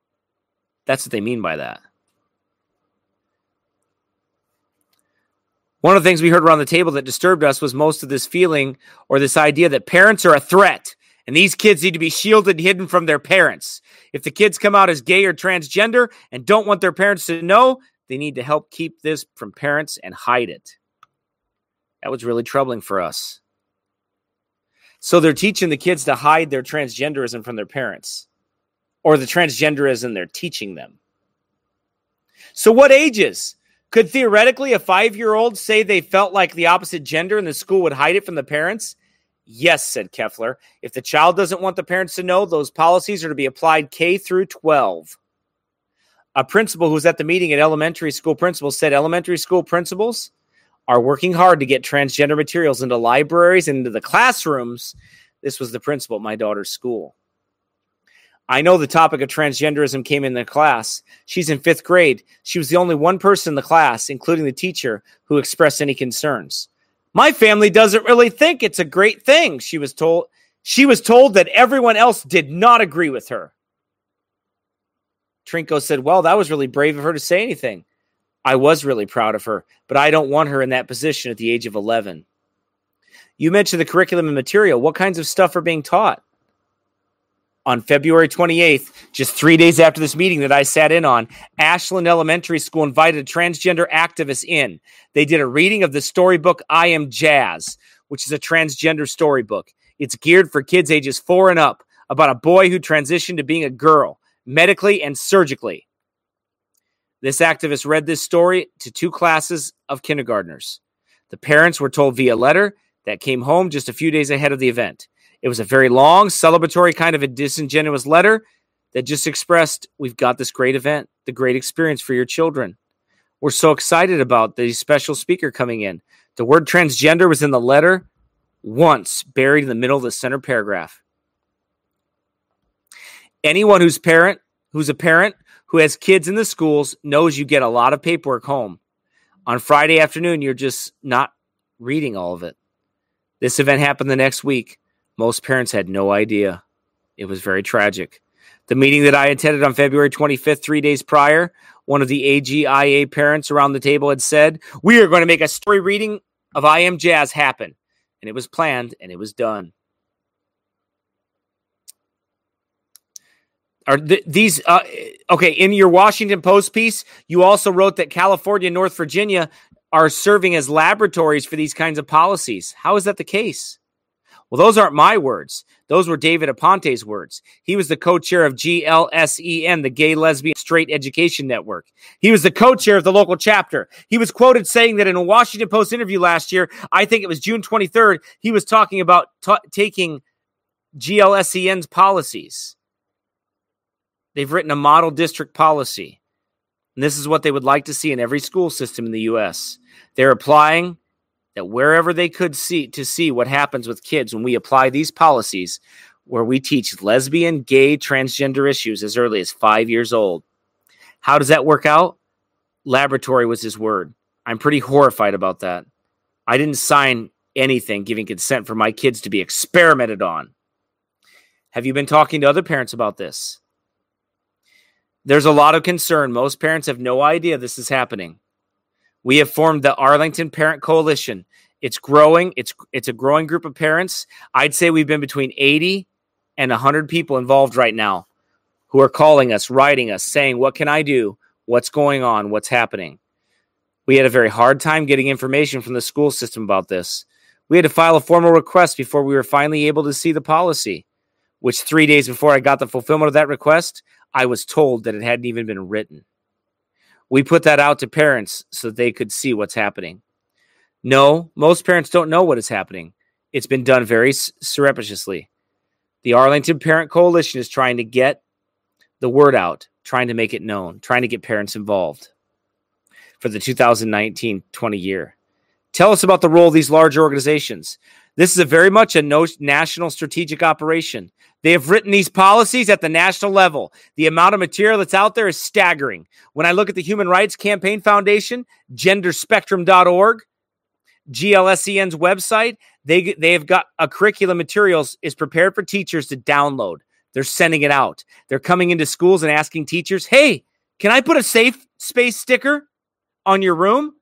That's what they mean by that. One of the things we heard around the table that disturbed us was most of this feeling or this idea that parents are a threat and these kids need to be shielded and hidden from their parents. If the kids come out as gay or transgender and don't want their parents to know, they need to help keep this from parents and hide it. That was really troubling for us. So they're teaching the kids to hide their transgenderism from their parents, or the transgenderism they're teaching them. So what ages? Could theoretically a five-year-old say they felt like the opposite gender and the school would hide it from the parents? Yes, said Keffler. If the child doesn't want the parents to know, those policies are to be applied K through twelve. A principal who was at the meeting at elementary school principals said elementary school principals are working hard to get transgender materials into libraries and into the classrooms. This was the principal at my daughter's school. I know the topic of transgenderism came in the class. She's in fifth grade. She was the only one person in the class, including the teacher, who expressed any concerns. My family doesn't really think it's a great thing, she was told. She was told that everyone else did not agree with her. Trinko said, well, that was really brave of her to say anything. I was really proud of her, but I don't want her in that position at the age of eleven. You mentioned the curriculum and material. What kinds of stuff are being taught? On February twenty-eighth, just three days after this meeting that I sat in on, Ashland Elementary School invited a transgender activist in. They did a reading of the storybook I Am Jazz, which is a transgender storybook. It's geared for kids ages four and up, about a boy who transitioned to being a girl, medically and surgically. This activist read this story to two classes of kindergartners. The parents were told via letter that came home just a few days ahead of the event. It was a very long, celebratory kind of a disingenuous letter that just expressed, we've got this great event, the great experience for your children. We're so excited about the special speaker coming in. The word transgender was in the letter once, buried in the middle of the center paragraph. Anyone who's parent, who's a parent who has kids in the schools knows you get a lot of paperwork home. On Friday afternoon, you're just not reading all of it. This event happened the next week. Most parents had no idea. It was very tragic. The meeting that I attended on February twenty-fifth, three days prior, one of the A G I A parents around the table had said, we are going to make a story reading of I Am Jazz happen. And it was planned and it was done. Are th- these, uh, okay, in your Washington Post piece, you also wrote that California and North Virginia are serving as laboratories for these kinds of policies. How is that the case? Well, those aren't my words. Those were David Aponte's words. He was the co-chair of G L S E N, the Gay, Lesbian, Straight Education Network. He was the co-chair of the local chapter. He was quoted saying that in a Washington Post interview last year, I think it was June twenty-third, he was talking about t- taking G L S E N's policies. They've written a model district policy. And this is what they would like to see in every school system in the U S. They're applying that wherever they could see to see what happens with kids when we apply these policies, where we teach lesbian, gay, transgender issues as early as five years old. How does that work out? Laboratory was his word. I'm pretty horrified about that. I didn't sign anything giving consent for my kids to be experimented on. Have you been talking to other parents about this? There's a lot of concern. Most parents have no idea this is happening. We have formed the Arlington Parent Coalition. It's growing. It's it's a growing group of parents. I'd say we've been between eighty and one hundred people involved right now who are calling us, writing us, saying, what can I do? What's going on? What's happening? We had a very hard time getting information from the school system about this. We had to file a formal request before we were finally able to see the policy, which three days before I got the fulfillment of that request, I was told that it hadn't even been written. We put that out to parents so they could see what's happening. No, most parents don't know what is happening. It's been done very surreptitiously. The Arlington Parent Coalition is trying to get the word out, trying to make it known, trying to get parents involved for the two thousand nineteen twenty year. Tell us about the role of these larger organizations. This is a very much a no- national strategic operation. They have written these policies at the national level. The amount of material that's out there is staggering. When I look at the Human Rights Campaign Foundation, gender spectrum dot org, G L S E N's website, they, they have got a curriculum materials is prepared for teachers to download. They're sending it out. They're coming into schools and asking teachers, hey, can I put a safe space sticker on your room?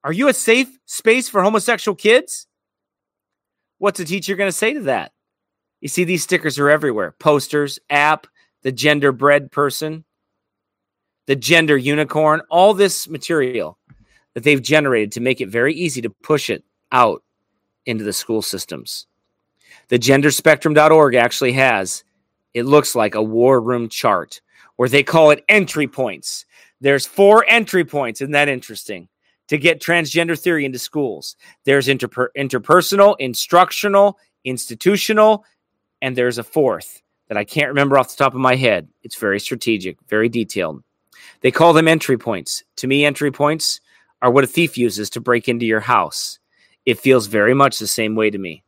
Are you a safe space for homosexual kids? What's a teacher going to say to that? You see, these stickers are everywhere. Posters, app, the gender bread person, the gender unicorn, all this material that they've generated to make it very easy to push it out into the school systems. The gender spectrum dot org actually has, it looks like a war room chart where they call it entry points. There's four entry points. Isn't that interesting? To get transgender theory into schools. There's interper- interpersonal, instructional, institutional, and there's a fourth that I can't remember off the top of my head. It's very strategic, very detailed. They call them entry points. To me, entry points are what a thief uses to break into your house. It feels very much the same way to me.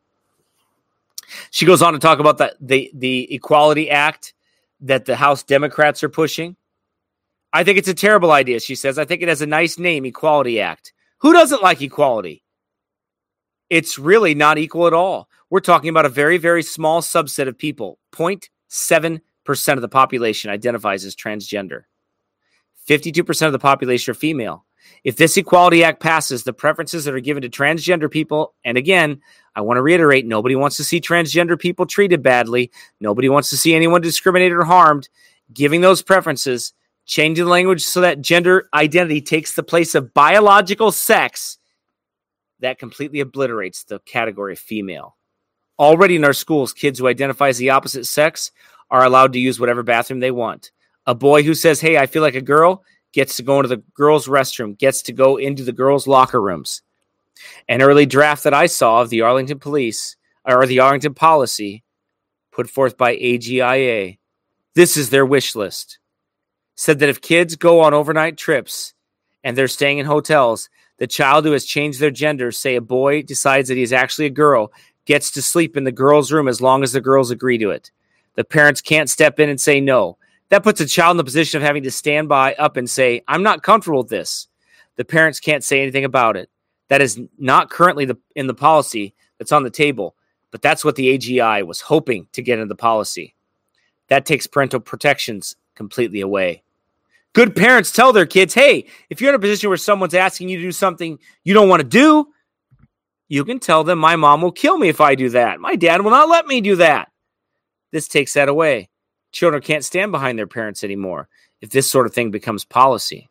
She goes on to talk about the, the, the Equality Act that the House Democrats are pushing. I think it's a terrible idea, she says. I think it has a nice name, Equality Act. Who doesn't like equality? It's really not equal at all. We're talking about a very, very small subset of people. zero point seven percent of the population identifies as transgender. fifty-two percent of the population are female. If this Equality Act passes, the preferences that are given to transgender people, and again, I want to reiterate, nobody wants to see transgender people treated badly. Nobody wants to see anyone discriminated or harmed. Giving those preferences, changing the language so that gender identity takes the place of biological sex, that completely obliterates the category of female. Already in our schools, kids who identify as the opposite sex are allowed to use whatever bathroom they want. A boy who says, hey, I feel like a girl, gets to go into the girls' restroom, gets to go into the girls' locker rooms. An early draft that I saw of the Arlington Police, or the Arlington policy, put forth by A G I A, this is their wish list, said that if kids go on overnight trips and they're staying in hotels, the child who has changed their gender, say a boy decides that he's actually a girl, gets to sleep in the girls' room as long as the girls agree to it. The parents can't step in and say no. That puts a child in the position of having to stand by up and say, I'm not comfortable with this. The parents can't say anything about it. That is not currently the, in the policy that's on the table, but that's what the A G I was hoping to get into the policy. That takes parental protections completely away. Good parents tell their kids, hey, if you're in a position where someone's asking you to do something you don't want to do, you can tell them my mom will kill me if I do that. My dad will not let me do that. This takes that away. Children can't stand behind their parents anymore if this sort of thing becomes policy.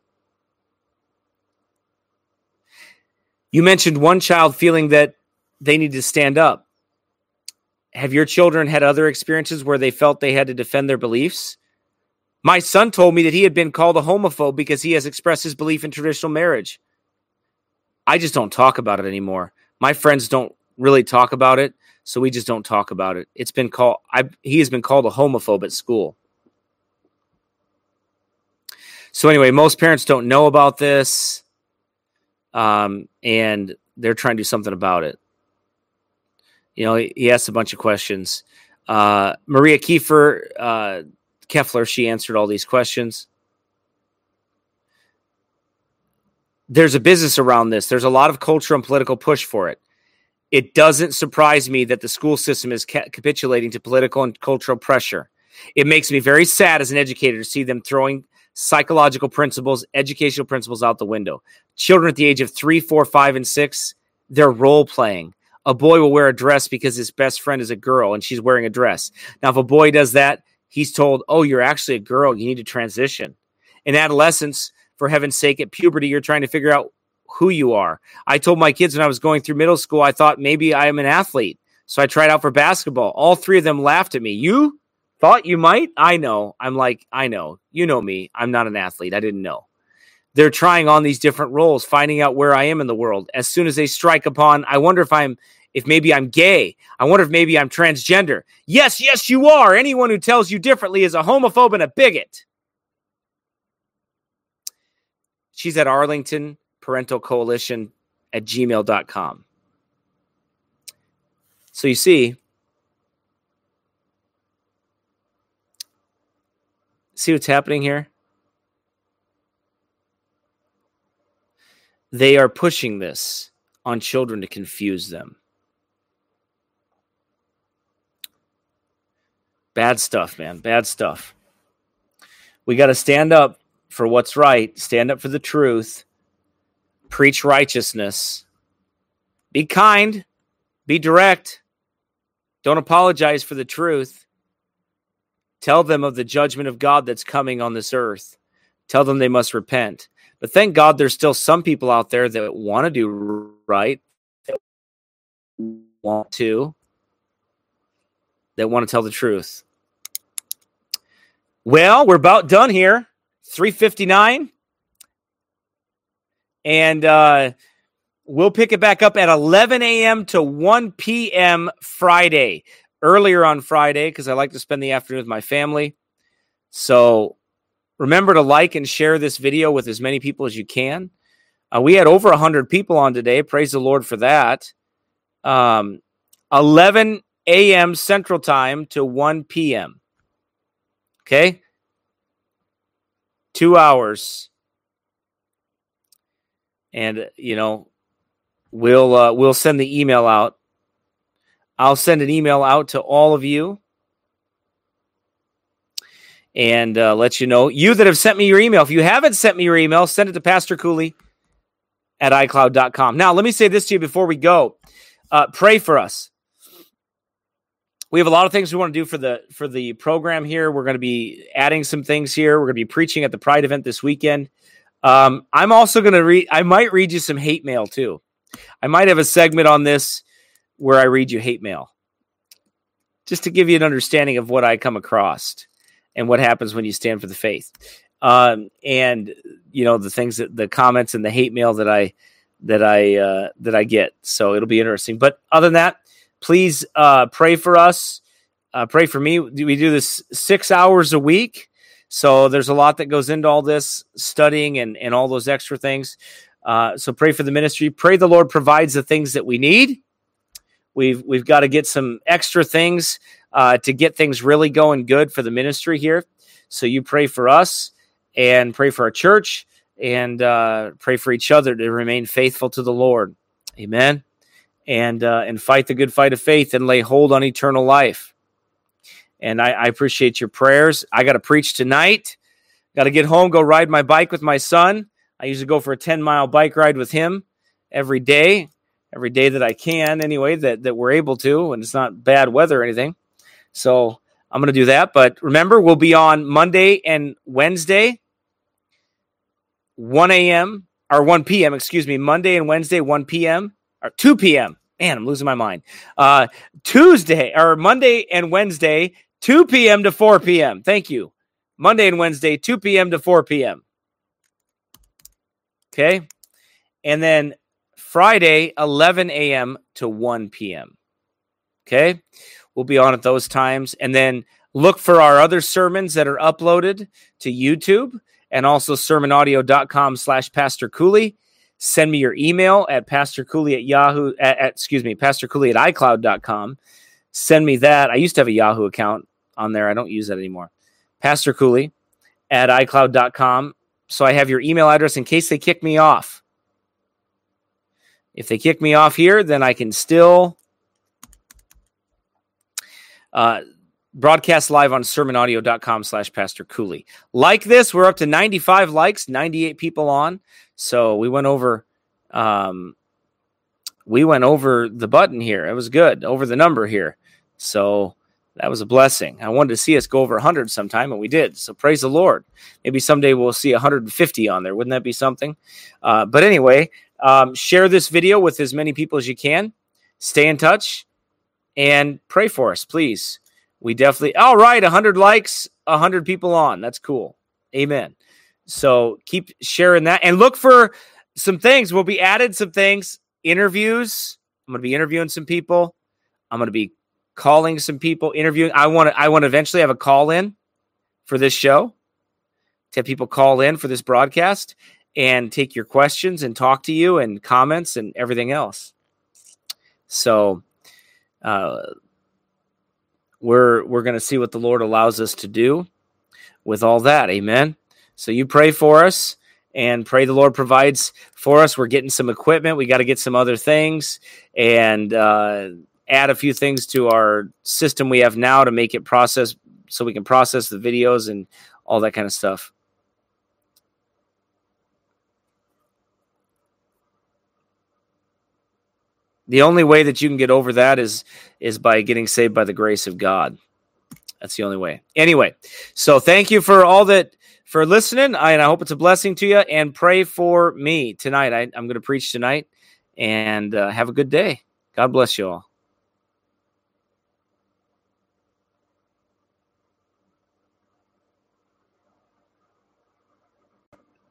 You mentioned one child feeling that they need to stand up. Have your children had other experiences where they felt they had to defend their beliefs? My son told me that he had been called a homophobe because he has expressed his belief in traditional marriage. I just don't talk about it anymore. My friends don't really talk about it, so we just don't talk about it. It's been called, I, he has been called a homophobe at school. So anyway, most parents don't know about this, um, and they're trying to do something about it. You know, he, he asked a bunch of questions. Uh, Maria Kiefer, uh, Keffler, she answered all these questions. There's a business around this. There's a lot of cultural and political push for it. It doesn't surprise me that the school system is ca- capitulating to political and cultural pressure. It makes me very sad as an educator to see them throwing psychological principles, educational principles out the window. Children at the age of three, four, five, and six, they're role playing. A boy will wear a dress because his best friend is a girl and she's wearing a dress. Now, if a boy does that, he's told, oh, you're actually a girl. You need to transition. In adolescence, for heaven's sake, at puberty, you're trying to figure out who you are. I told my kids when I was going through middle school, I thought maybe I am an athlete. So I tried out for basketball. All three of them laughed at me. You thought you might? I know. I'm like, I know. You know me. I'm not an athlete. I didn't know. They're trying on these different roles, finding out where I am in the world. As soon as they strike upon, I wonder if I'm, if maybe I'm gay. I wonder if maybe I'm transgender. Yes, yes, you are. Anyone who tells you differently is a homophobe and a bigot. She's at Arlington Parental Coalition at gmail dot com. So you see, see what's happening here? They are pushing this on children to confuse them. Bad stuff, man. Bad stuff. We got to stand up for what's right. Stand up for the truth. Preach righteousness. Be kind. Be direct. Don't apologize for the truth. Tell them of the judgment of God that's coming on this earth. Tell them they must repent. But thank God there's still some people out there that want to do right, that want to, that want to tell the truth. Well, we're about done here. three fifty-nine. And uh, we'll pick it back up at eleven a.m. to one p.m. Friday. Earlier on Friday, because I like to spend the afternoon with my family. So remember to like and share this video with as many people as you can. Uh, we had over one hundred people on today. Praise the Lord for that. Um, eleven a.m. Central Time to one p.m. Okay? Two hours. And, you know, we'll uh, we'll send the email out. I'll send an email out to all of you and uh, let you know. You that have sent me your email, if you haven't sent me your email, send it to Pastor Cooley at i cloud dot com. Now, let me say this to you before we go. Uh, pray for us. We have a lot of things we want to do for the for the program here. We're going to be adding some things here. We're going to be preaching at the Pride event this weekend. Um, I'm also going to read, I might read you some hate mail too. I might have a segment on this where I read you hate mail, just to give you an understanding of what I come across and what happens when you stand for the faith. Um, and you know, the things that the comments and the hate mail that I, that I, uh, that I get. So it'll be interesting. But other than that, please, uh, pray for us. Uh, pray for me. We do this six hours a week. So there's a lot that goes into all this studying and, and all those extra things. Uh, so pray for the ministry. Pray the Lord provides the things that we need. We've we've got to get some extra things uh, to get things really going good for the ministry here. So you pray for us and pray for our church and uh, pray for each other to remain faithful to the Lord. Amen. And uh, and fight the good fight of faith and lay hold on eternal life. And I, I appreciate your prayers. I got to preach tonight. Got to get home, go ride my bike with my son. I usually go for a ten-mile bike ride with him every day, every day that I can anyway, that, that we're able to, and it's not bad weather or anything. So I'm going to do that. But remember, we'll be on Monday and Wednesday, one a.m. or one p.m., excuse me, Monday and Wednesday, one p.m. or two p.m. Man, I'm losing my mind. Uh, Tuesday or Monday and Wednesday, two p.m. to four p.m. Thank you. Monday and Wednesday, two p.m. to four p.m. Okay. And then Friday, eleven a.m. to one p.m. Okay. We'll be on at those times. And then look for our other sermons that are uploaded to YouTube and also sermonaudio.com slash Pastor Cooley. Send me your email at Pastor Cooley at Yahoo, at, at, excuse me, Pastor Cooley at i cloud dot com. Send me that. I used to have a Yahoo account on there. I don't use that anymore. Pastor Cooley at i cloud dot com. So I have your email address in case they kick me off. If they kick me off here, then I can still uh, broadcast live on sermonaudio.com slash Pastor Cooley. Like this, we're up to ninety-five likes, ninety-eight people on. So we went over, um, we went over the button here. It was good, over the number here. So that was a blessing. I wanted to see us go over one hundred sometime, and we did. So praise the Lord. Maybe someday we'll see one hundred fifty on there. Wouldn't that be something? Uh, but anyway, um, share this video with as many people as you can. Stay in touch and pray for us, please. We definitely, all right, one hundred likes, one hundred people on. That's cool. Amen. So keep sharing that and look for some things. We'll be added some things, interviews. I'm going to be interviewing some people. I'm going to be calling some people, interviewing. I want to, I want to eventually have a call in for this show to have people call in for this broadcast and take your questions and talk to you and comments and everything else. So, uh, we're, we're going to see what the Lord allows us to do with all that. Amen. So you pray for us and pray the Lord provides for us. We're getting some equipment. We got to get some other things and uh, add a few things to our system we have now to make it process so we can process the videos and all that kind of stuff. The only way that you can get over that is is by getting saved by the grace of God. That's the only way. Anyway, so thank you for all that, for listening. I, and I hope it's a blessing to you. And pray for me tonight. I, I'm going to preach tonight. And uh, have a good day. God bless you all.